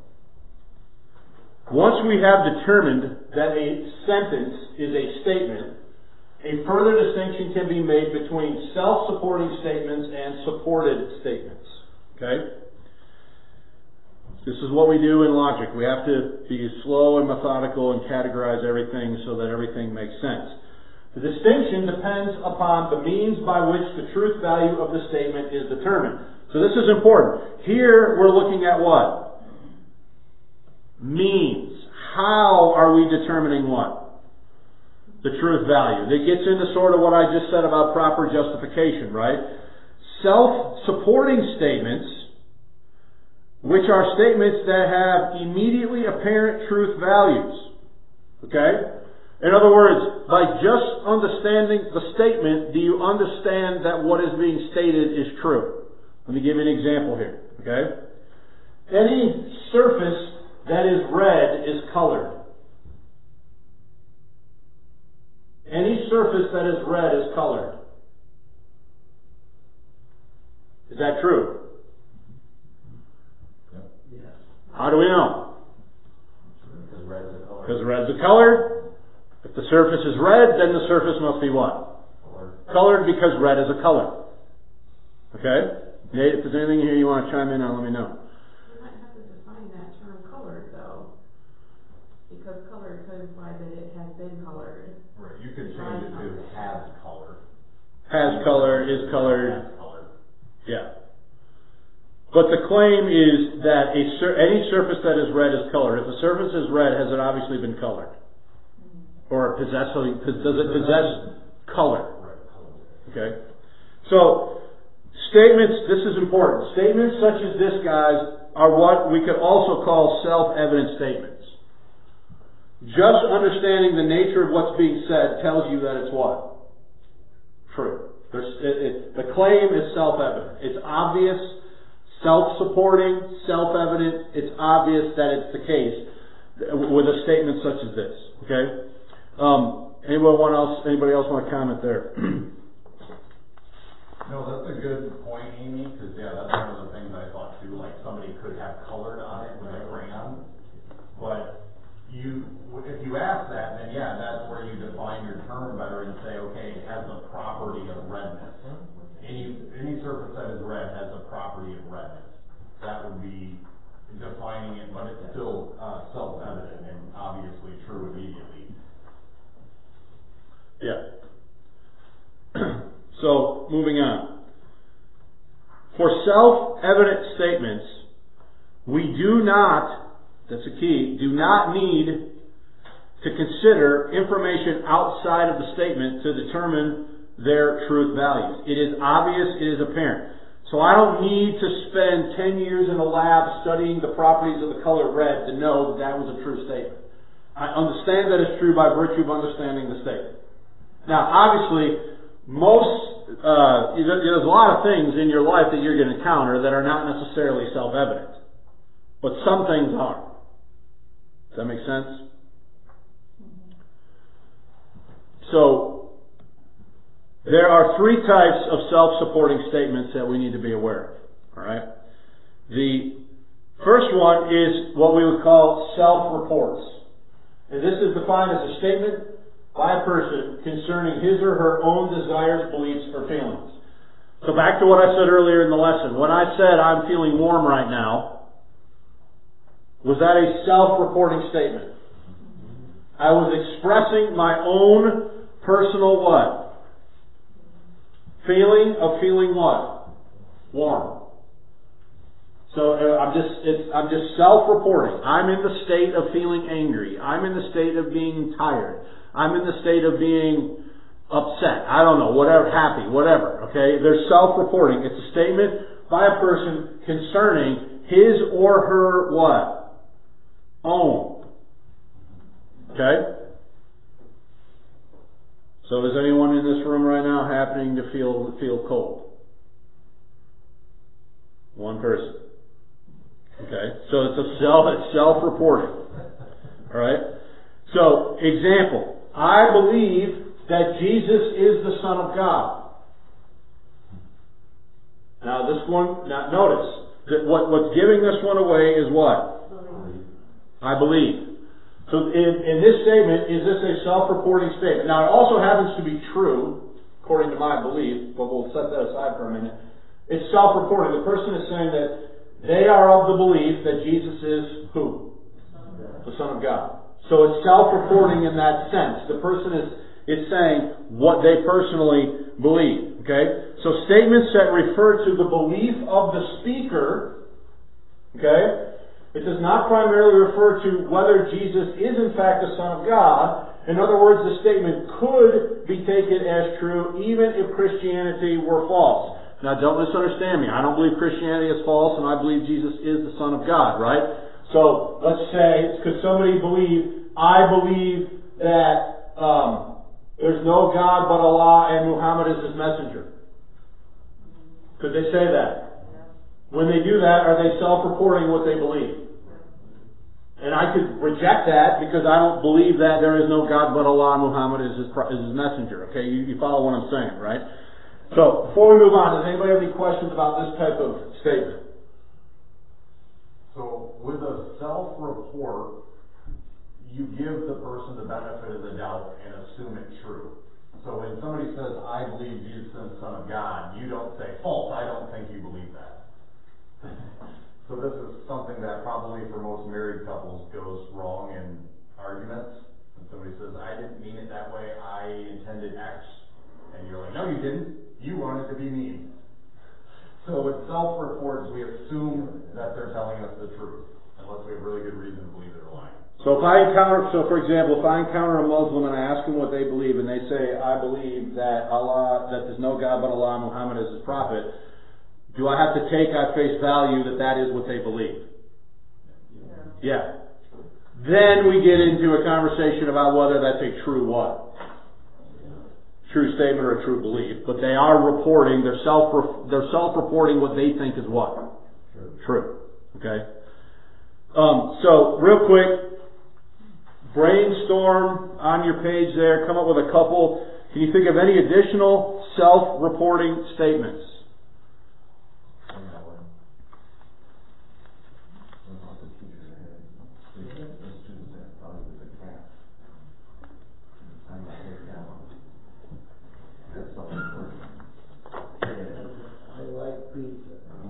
Speaker 1: once we have determined that a sentence is a statement, A further distinction can be made between self-supporting statements and supported statements. Okay? This is what we do in logic. We have to be slow and methodical and categorize everything so that everything makes sense. The distinction depends upon the means by which the truth value of the statement is determined. So this is important. Here we're looking at what? Means. How are we determining what? The truth value. That gets into sort of what I just said about proper justification, right? Self-supporting statements, which are statements that have immediately apparent truth values. Okay? In other words, by just understanding the statement, do you understand that what is being stated is true? Let me give you an example here. Okay? Any surface that is red is colored. Any surface that is red is colored. Is that true?
Speaker 5: Yes.
Speaker 1: How do we know?
Speaker 5: Because red is a color.
Speaker 1: Because red's a color. If the surface is red, then the surface must be what?
Speaker 5: Colored.
Speaker 1: Colored because red is a color. Okay? Nate, if there's anything here you want to chime in on, let me know.
Speaker 3: You might have to define that term colored though. Because colored could imply that it has been colored.
Speaker 4: Right, you could change it to has color.
Speaker 1: Has color, is colored.
Speaker 4: Has color.
Speaker 1: Yeah. But the claim is that a sur- any surface that is red is colored. If the surface is red, has it obviously been colored? Or possessing, does it possess color? Okay? So, statements, this is important. Statements such as this, guys, are what we could also call self-evident statements. Just understanding the nature of what's being said tells you that it's what? True. There's, it, it, the claim is self-evident. It's obvious, self-supporting, self-evident. It's obvious that it's the case with a statement such as this. Okay? Um, anyone else? Anybody else want to comment there?
Speaker 4: No, that's a good point, Amy, because yeah, that's one of the things I thought too. Like somebody could have colored on it with a crayon, but you, if you ask that, then yeah, that's where you define your term better and say, okay, it has the property of redness. Any any surface that is red has the property of redness. That would be defining it, but it's still uh, self-evident and obviously true immediately.
Speaker 1: Yeah. So, moving on. For self-evident statements, we do not, that's a key, do not need to consider information outside of the statement to determine their truth values. It is obvious, it is apparent. So I don't need to spend ten years in a lab studying the properties of the color red to know that that was a true statement. I understand that it's true by virtue of understanding the statement. Now, obviously, most, uh, there's a lot of things in your life that you're going to encounter that are not necessarily self-evident. But some things are. Does that make sense? So, there are three types of self-supporting statements that we need to be aware of. Alright? The first one is what we would call self-reports. And this is defined as a statement by a person concerning his or her own desires, beliefs, or feelings. So back to what I said earlier in the lesson. When I said I'm feeling warm right now, was that a self-reporting statement? I was expressing my own personal what? Feeling of feeling what? Warm. So uh, I'm just it's, I'm just self-reporting. I'm in the state of feeling angry. I'm in the state of being tired. I'm in the state of being upset. I don't know, whatever, happy, whatever. Okay? They're self-reporting. It's a statement by a person concerning his or her what? Own. Okay? So is anyone in this room right now happening to feel feel cold? One person. Okay? So it's a self it's self-reporting. Alright? So, example. I believe that Jesus is the Son of God. Now this one, now notice that what, what's giving this one away is what?
Speaker 3: Believe.
Speaker 1: I believe. So in, in this statement, is this a self-reporting statement? Now, it also happens to be true, according to my belief, but we'll set that aside for a minute. It's self-reporting. The person is saying that they are of the belief that Jesus is who? The Son of God. So it's self-reporting in that sense. The person is, is saying what they personally believe. Okay? So statements that refer to the belief of the speaker, okay? It does not primarily refer to whether Jesus is in fact the Son of God. In other words, the statement could be taken as true even if Christianity were false. Now don't misunderstand me. I don't believe Christianity is false and I believe Jesus is the Son of God, right? So let's say, could somebody believe, I believe that um, there's no God but Allah and Muhammad is his messenger? Could they say that? When they do that, are they self-reporting what they believe? And I could reject that because I don't believe that there is no God but Allah and Muhammad is his, is his messenger. Okay, you, you follow what I'm saying, right? So, before we move on, does anybody have any questions about this type of statement?
Speaker 4: So, with a self-report, you give the person the benefit of the doubt and assume it's true. So when somebody says, I believe Jesus is the Son of God, you don't say, false, I don't think you believe that. So this is something that probably for most married couples goes wrong in arguments. When somebody says, I didn't mean it that way, I intended X. And you're like, no you didn't, you wanted to be mean. So with self-reports, we assume that they're telling us the truth, unless we have really good reason to believe they're lying.
Speaker 1: So if I encounter, so for example, if I encounter a Muslim and I ask them what they believe, and they say, I believe that Allah, that there's no God but Allah, Muhammad is his prophet, do I have to take at face value that that is what they believe? Yeah. yeah. Then we get into a conversation about whether that's a true what? True statement or a true belief. But they are reporting, they're self, they're self-reporting what they think is what? True. True. Okay? Um, so, real quick, brainstorm on your page there, come up with a couple. Can you think of any additional self-reporting statements?
Speaker 7: I like pizza.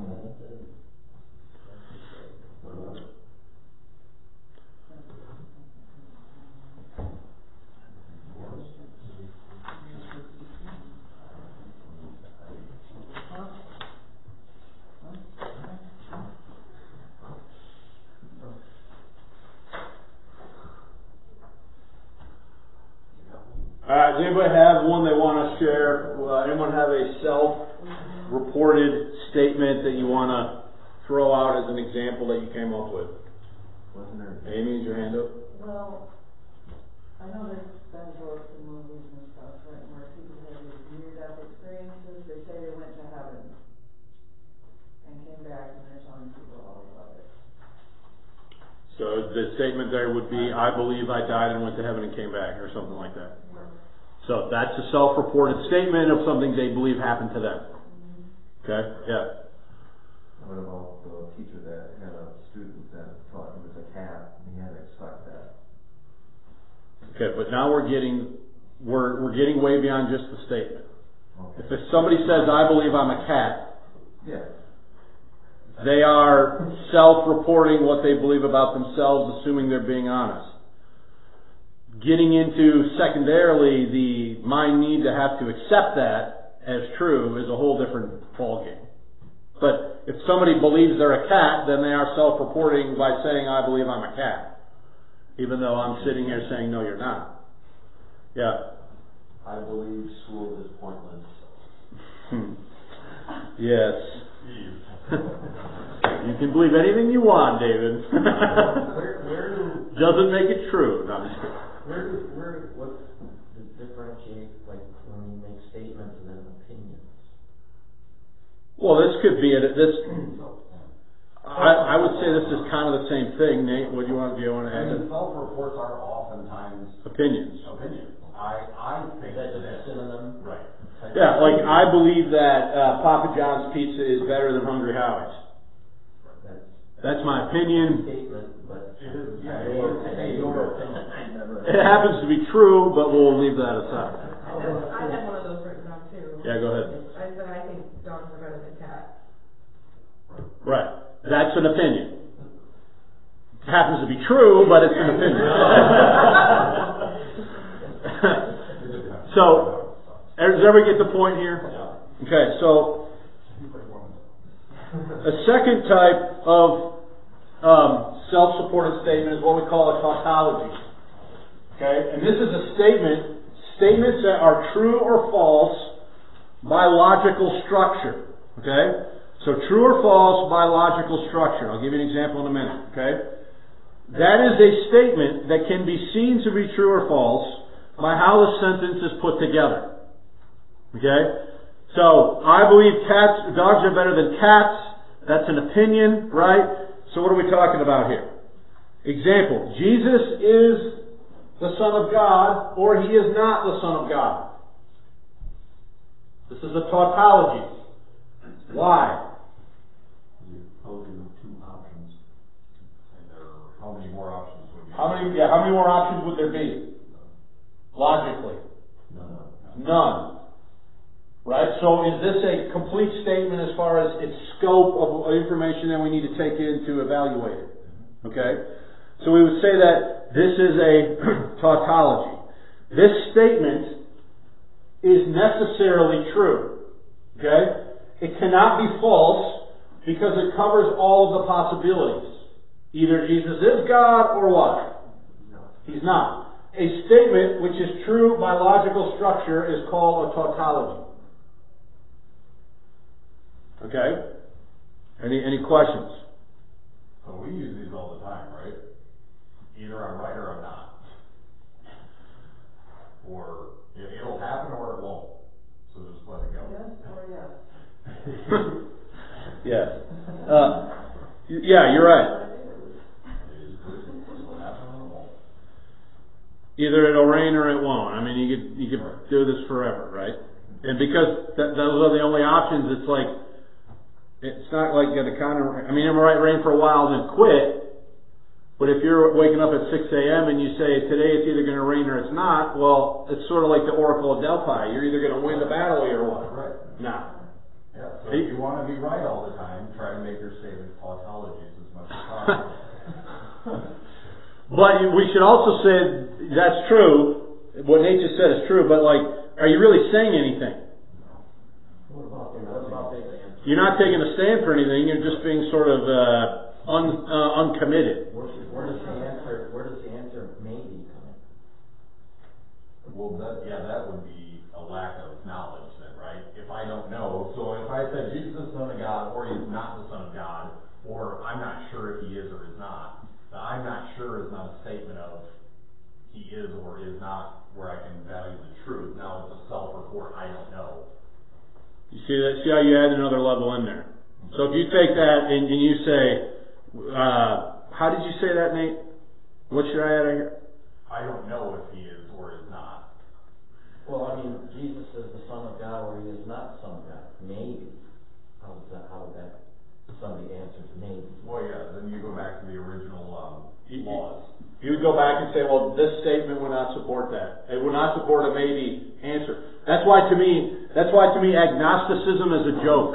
Speaker 1: Uh, does anybody have one they want to share? Uh, anyone have a self-reported statement that you want to throw out as an example that you came up with?
Speaker 5: Wasn't there?
Speaker 1: Amy, is your hand up?
Speaker 8: Well, I know there's been books and movies and stuff written where people have these near-death experiences. They say they went to heaven and came back and they're telling people all about it.
Speaker 1: So the statement there would be, I believe I died and went to heaven and came back, or something like that. So that's a self-reported statement of something they believe happened to them. Okay? Yeah.
Speaker 5: What about the teacher that had a student that thought he was a cat and he had to accept that?
Speaker 1: Okay, but now we're getting we're we're getting way beyond just the statement.
Speaker 5: Okay.
Speaker 1: If somebody says, I believe I'm a cat,
Speaker 5: Yeah.
Speaker 1: they are self-reporting what they believe about themselves, assuming they're being honest. Getting into, secondarily, the my need to have to accept that as true is a whole different ballgame. But if somebody believes they're a cat, then they are self-reporting by saying, I believe I'm a cat. Even though I'm sitting here saying, no, you're not. Yeah.
Speaker 5: I believe school is pointless.
Speaker 1: Yes. You can believe anything you want, David.
Speaker 5: where, where do,
Speaker 1: Doesn't make it true. No, I'm just kidding.
Speaker 9: Where do, where, what does differentiate, like, when you make statements and then opinions?
Speaker 1: Well, this could be it. This, I, I would say this is kind of the same thing. Nate, what do you want? Do you want to
Speaker 4: I
Speaker 1: add?
Speaker 4: mean, self-reports are oftentimes
Speaker 1: Opinions.
Speaker 4: opinions. I, I think
Speaker 9: That's
Speaker 4: that
Speaker 9: a synonym?
Speaker 4: right.
Speaker 1: Yeah, like I believe that uh, Papa John's pizza is better than Hungry Howie's.
Speaker 5: That's,
Speaker 1: That's my opinion.
Speaker 5: statement, but
Speaker 4: It is, yeah,
Speaker 2: Hey, hey, your opinion.
Speaker 1: It happens to be true, but we'll leave that aside.
Speaker 3: I had, I had one of those written down too.
Speaker 1: Yeah, go ahead.
Speaker 3: I said, I think dogs are better than cats.
Speaker 1: Right. That's an opinion. It happens to be true, but it's an opinion. So, does everybody get the point here? Okay, so a second type of um, self-supported statement is what we call a tautology. Okay, and this is a statement, statements that are true or false by logical structure. Okay, so true or false by logical structure. I'll give you an example in a minute. Okay, that is a statement that can be seen to be true or false by how the sentence is put together. Okay, so I believe cats, dogs are better than cats. That's an opinion, right? So what are we talking about here? Example: Jesus is the Son of God, or He is not the Son of God. This is a tautology. Why?
Speaker 5: You're posing two options.
Speaker 4: And there, how many more options would be?
Speaker 1: How many? Yeah, how many more options would there be? Logically,
Speaker 5: None.
Speaker 1: none. Right? So is this a complete statement as far as its scope of information that we need to take in to evaluate it? Okay? So we would say that this is a tautology. This statement is necessarily true. Okay? It cannot be false because it covers all of the possibilities. Either Jesus is God or what? He's not. A statement which is true by logical structure is called a tautology. Okay? Any any questions?
Speaker 4: So we use these all the time, right? Either I'm right or I'm not. Or it, it'll happen or it won't. So just let it go.
Speaker 8: Yes or yes?
Speaker 1: Yes. Uh, yeah, you're right.
Speaker 4: It'll happen or it won't.
Speaker 1: Either it'll rain or it won't. I mean, you could you could do this forever, right? And because th- those are the only options, it's like it's not like going to kind of. I mean, it might rain for a while and then quit. But if you're waking up at six a.m. and you say today it's either going to rain or it's not, well, it's sort of like the Oracle of Delphi. You're either going to win the battle or what?
Speaker 4: Right.
Speaker 1: No.
Speaker 4: Yeah, so if you want to be right all the time, try to make your statements tautologies as much as possible.
Speaker 1: But we should also say that's true. What Nate just said is true. But like, are you really saying anything?
Speaker 5: What about, what about the answer?
Speaker 1: You're not taking a stand for anything. You're just being sort of uh, un, uh, uncommitted.
Speaker 5: Where, where does the answer, where does the answer maybe come in?
Speaker 4: Well, that, yeah, that would be a lack of knowledge then, right? If I don't know, so if I said Jesus is the Son of God, or He's not the Son of God, or I'm not sure if He is or is not, the I'm not sure is not a statement of He is or is not where I can value the truth. Now it's a self-report, I don't know.
Speaker 1: You see that? See how you add another level in there. So if you take that and, and you say, uh, how did you say that, Nate? What should I add in here?
Speaker 4: I don't know if He is or is not.
Speaker 5: Well, I mean, Jesus is the Son of God or He is not the Son of God. Maybe. How does that, how would that, somebody answers maybe?
Speaker 4: Well, yeah, then you go back to the original um, laws.
Speaker 1: You would go back and say, well, this statement would not support that. It would not support a maybe answer. That's why to me, that's why to me agnosticism is a joke.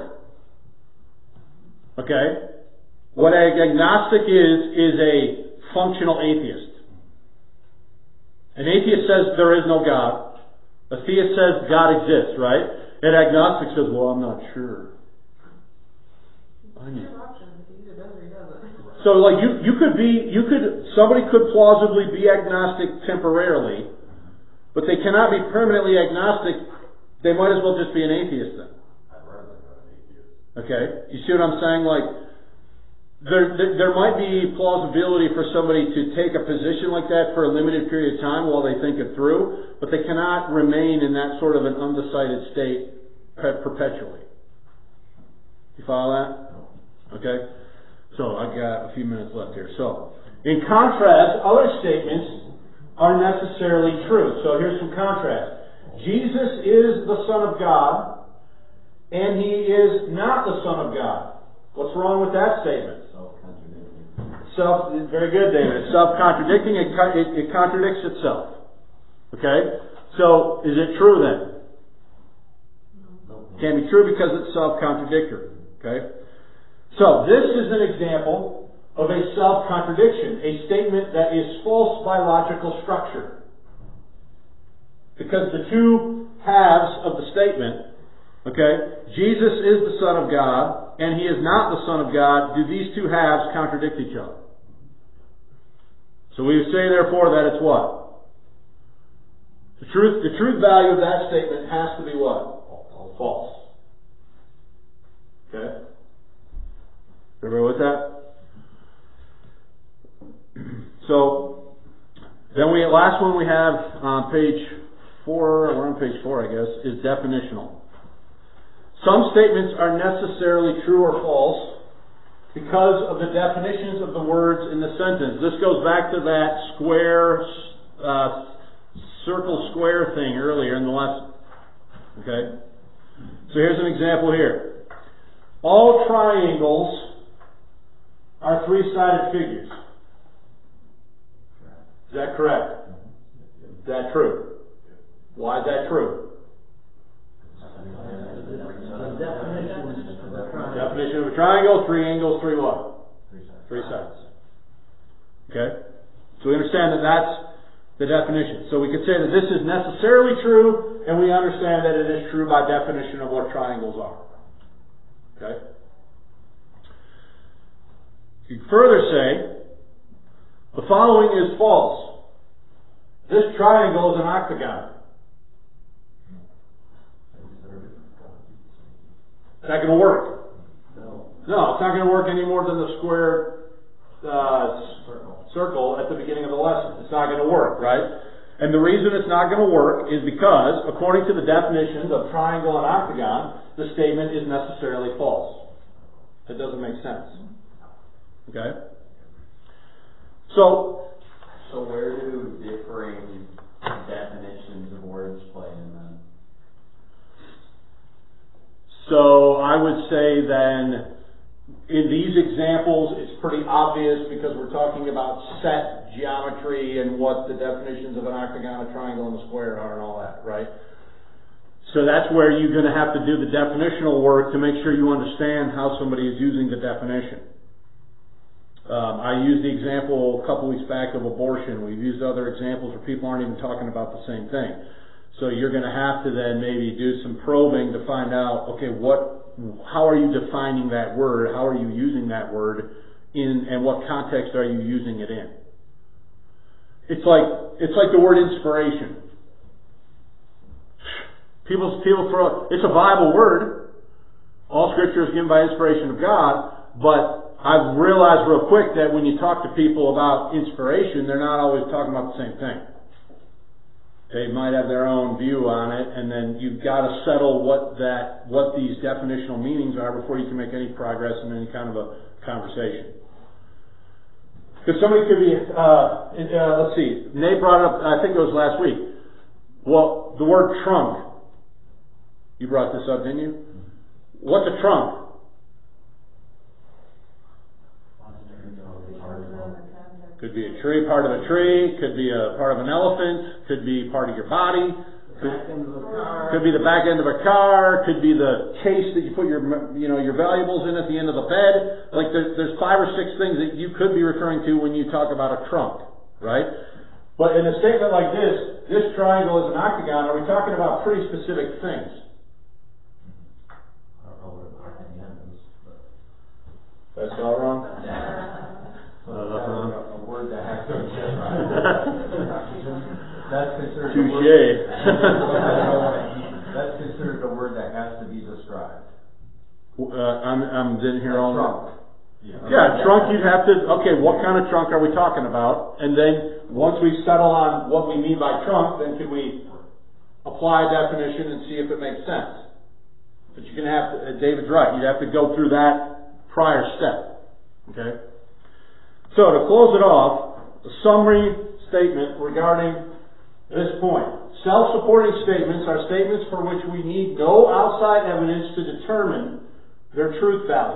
Speaker 1: Okay? What an agnostic is, is a functional atheist. An atheist says there is no God. A theist says God exists, right? An agnostic says, well, I'm not sure. I mean, so like you, you could be, you could, somebody could plausibly be agnostic temporarily, but they cannot be permanently agnostic. They might as well just be an atheist then.
Speaker 4: I'd rather go an atheist.
Speaker 1: Okay? You see what I'm saying? Like, there, there, there might be plausibility for somebody to take a position like that for a limited period of time while they think it through, but they cannot remain in that sort of an undecided state perpetually. You follow that? Okay? So, I've got a few minutes left here. So, in contrast, other statements are necessarily true. So, here's some contrast. Jesus is the Son of God, and He is not the Son of God. What's wrong with that statement?
Speaker 5: Self-contradicting.
Speaker 1: self, very good, David. It's self-contradicting. It, it, it contradicts itself. Okay? So, is it true then? Can't be true because it's self-contradictory. Okay? So, this is an example of a self-contradiction, a statement that is false by logical structure. Because the two halves of the statement, okay, Jesus is the Son of God, and He is not the Son of God, do these two halves contradict each other? So we would say, therefore, that it's what? The truth, the truth value of that statement has to be what? False. Okay? Everybody with that? So, then we, last one we have on page four, we're on page four I guess, is definitional. Some statements are necessarily true or false because of the definitions of the words in the sentence. This goes back to that square, uh, circle square thing earlier in the lesson. Okay? So here's an example here. All triangles are three-sided figures. Is that correct? Is that true? Why is that true?
Speaker 9: The definition of a triangle.
Speaker 1: Definition of a triangle, three angles, three what? Three sides. Okay? So we understand that that's the definition. So we could say that this is necessarily true, and we understand that it is true by definition of what triangles are. Okay? You could further say, the following is false. This triangle is an octagon. It's not going to work.
Speaker 9: No.
Speaker 1: No, it's not going to work any more than the square uh, circle. circle at the beginning of the lesson. It's not going to work, right? And the reason it's not going to work is because, according to the definitions of triangle and octagon, the statement is necessarily false. It doesn't make sense. Okay? So,
Speaker 2: So where do differing definitions of words play in then?
Speaker 1: so I would say then, in these examples, it's pretty obvious because we're talking about set geometry and what the definitions of an octagon, a triangle, and a square are and all that, right? So that's where you're going to have to do the definitional work to make sure you understand how somebody is using the definition. Um, I used the example a couple weeks back of abortion. We've used other examples where people aren't even talking about the same thing. So you're going to have to then maybe do some probing to find out, okay, what, how are you defining that word? How are you using that word in, and what context are you using it in? It's like, it's like the word inspiration. People, people throw, it's a Bible word. All Scripture is given by inspiration of God, but I've realized real quick that when you talk to people about inspiration, they're not always talking about the same thing. They might have their own view on it, and then you've got to settle what that, what these definitional meanings are before you can make any progress in any kind of a conversation. Because somebody could be, uh, uh, let's see, Nate brought it up, I think it was last week. Well, the word trunk. You brought this up, didn't you? What's a trunk? Could be a tree, part of a tree, could be a part of an elephant, could be part of your body, could, could be the back end of a car, could be the case that you put your, you know, your valuables in at the end of the bed. Like there's, there's five or six things that you could be referring to when you talk about a trunk, right? But in a statement like this, this triangle is an octagon, are we talking about pretty specific things?
Speaker 5: I don't know what an octagon is, but.
Speaker 1: That's all wrong?
Speaker 2: So that's a, a word that has to be described. That's considered a
Speaker 1: Touche.
Speaker 2: word. That's considered a word that has to be described.
Speaker 1: Uh, I'm, I'm didn't hear all
Speaker 2: Trunk.
Speaker 1: Yeah. yeah, trunk. You'd have to. Okay, what kind of trunk are we talking about? And then once we settle on what we mean by trunk, then could we apply a definition and see if it makes sense? But you're going to have to. Uh, David's right. You'd have to go through that prior step. Okay. So to close it off, a summary statement regarding this point. Self-supporting statements are statements for which we need no outside evidence to determine their truth value.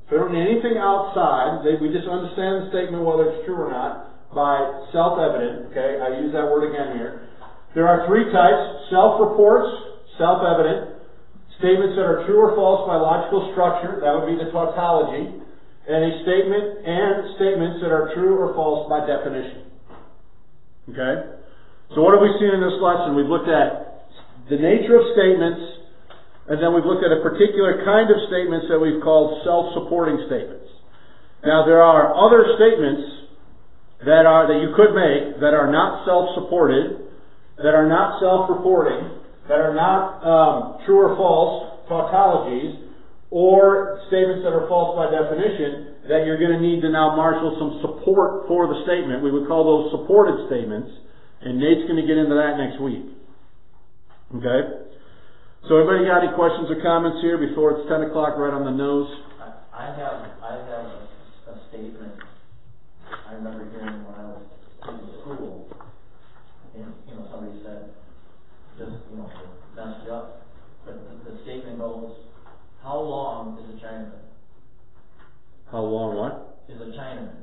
Speaker 1: So we don't need anything outside. They, we just understand the statement, whether it's true or not, by self-evident. Okay, I use that word again here. There are three types: self-reports, self-evident, statements that are true or false by logical structure, that would be the tautology, and a statement and statements that are true or false by definition. Okay? So what have we seen in this lesson? We've looked at the nature of statements, and then we've looked at a particular kind of statements that we've called self-supporting statements. Now there are other statements that are that you could make that are not self-supported, that are not self-reporting, that are not um, true or false tautologies, or statements that are false by definition, that you're going to need to now marshal some support for the statement. We would call those supported statements, and Nate's going to get into that next week. Okay? So everybody got any questions or comments here before it's ten o'clock right on the nose?
Speaker 7: I, I have, I have a, a statement I remember hearing when I was in school, and, you know, somebody said, just, you know, mess you up, but the, the statement goes, how long is a Chinaman?
Speaker 1: How long what?
Speaker 7: Is a Chinaman.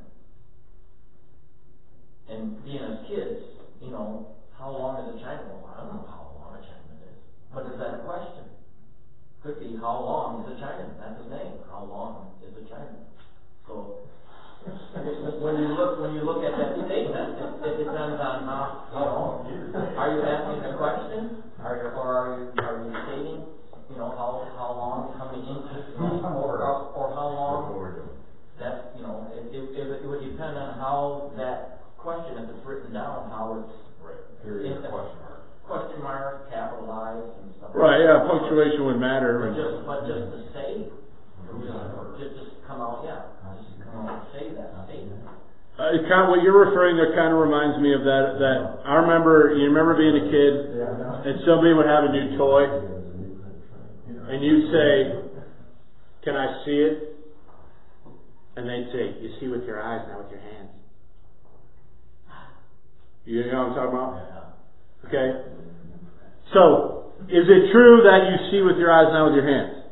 Speaker 7: And being as kids, you know, how long is a Chinaman? Well, I don't know how long a Chinaman is. But is that a question? Could be, how long is a Chinaman? That's his name. How long is a Chinaman? So, when you look when you look at that statement, it, it depends on how, you know, are you asking a question, are you, or are you are you stating, you know, how how long, how many inches, or or, or how long? That, you know, it, it, it would depend on how that question, if it's written down, how it's
Speaker 4: right. Period. Question mark.
Speaker 7: Question mark, capitalized, and stuff.
Speaker 1: Right. Yeah. Punctuation would matter.
Speaker 7: But just but just to say, just just come out, yeah. Say that statement.
Speaker 1: Uh, it kind of, what you're referring to kind of reminds me of that. That I remember. You remember being a kid, and somebody would have a new toy, and you'd say, "Can I see it?" And they'd say, "You see with your eyes, not with your hands." You know what I'm talking about? Okay. So, is it true that you see with your eyes, not with your hands?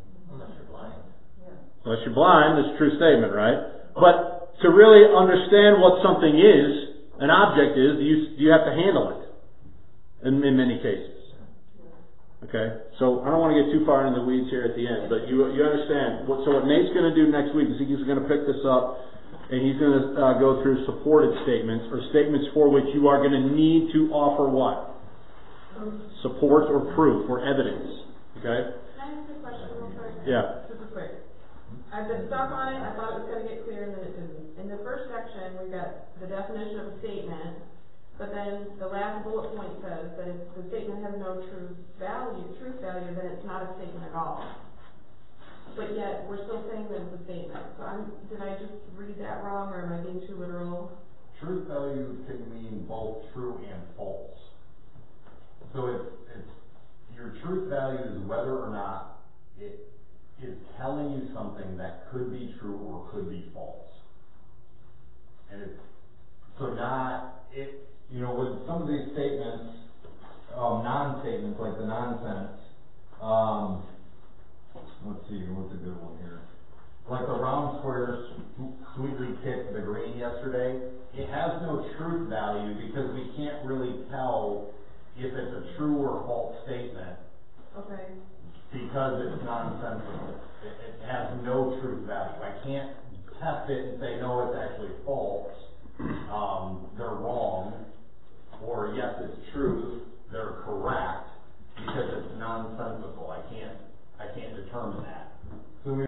Speaker 1: Unless you're blind, that's a true statement, right? But to really understand what something is, an object is, you you have to handle it in, in many cases. Okay? So I don't want to get too far into the weeds here at the end, but you you understand. What, so what Nate's going to do next week is he's going to pick this up, and he's going to uh, go through supported statements, or statements for which you are going to need to offer what? Support or proof or evidence. Okay?
Speaker 3: Can I ask you a question real quick?
Speaker 1: Yeah.
Speaker 3: Super quick. I've been stuck on it. I thought it was going to get clear, and then it didn't. In the first section, we've got the definition of a statement, but then the last bullet point says that if the statement has no truth value, truth value, then it's not a statement at all. But yet, we're still saying that it's a statement. So I'm, did I just read that wrong, or am I being too literal?
Speaker 4: Truth value can mean both true and false. So it's, it's your truth value is whether or not it is telling you something that could be true or could be false. And it's so not it you know, with some of these statements, um, non-statements like the nonsense, um, let's see, what's a good one here? Like the round squares sweetly kicked the green yesterday. It has no truth value because we can't really tell if it's a true or false statement.
Speaker 3: Okay.
Speaker 4: Because it's nonsensical. It, it has no truth value. I can't test it and say,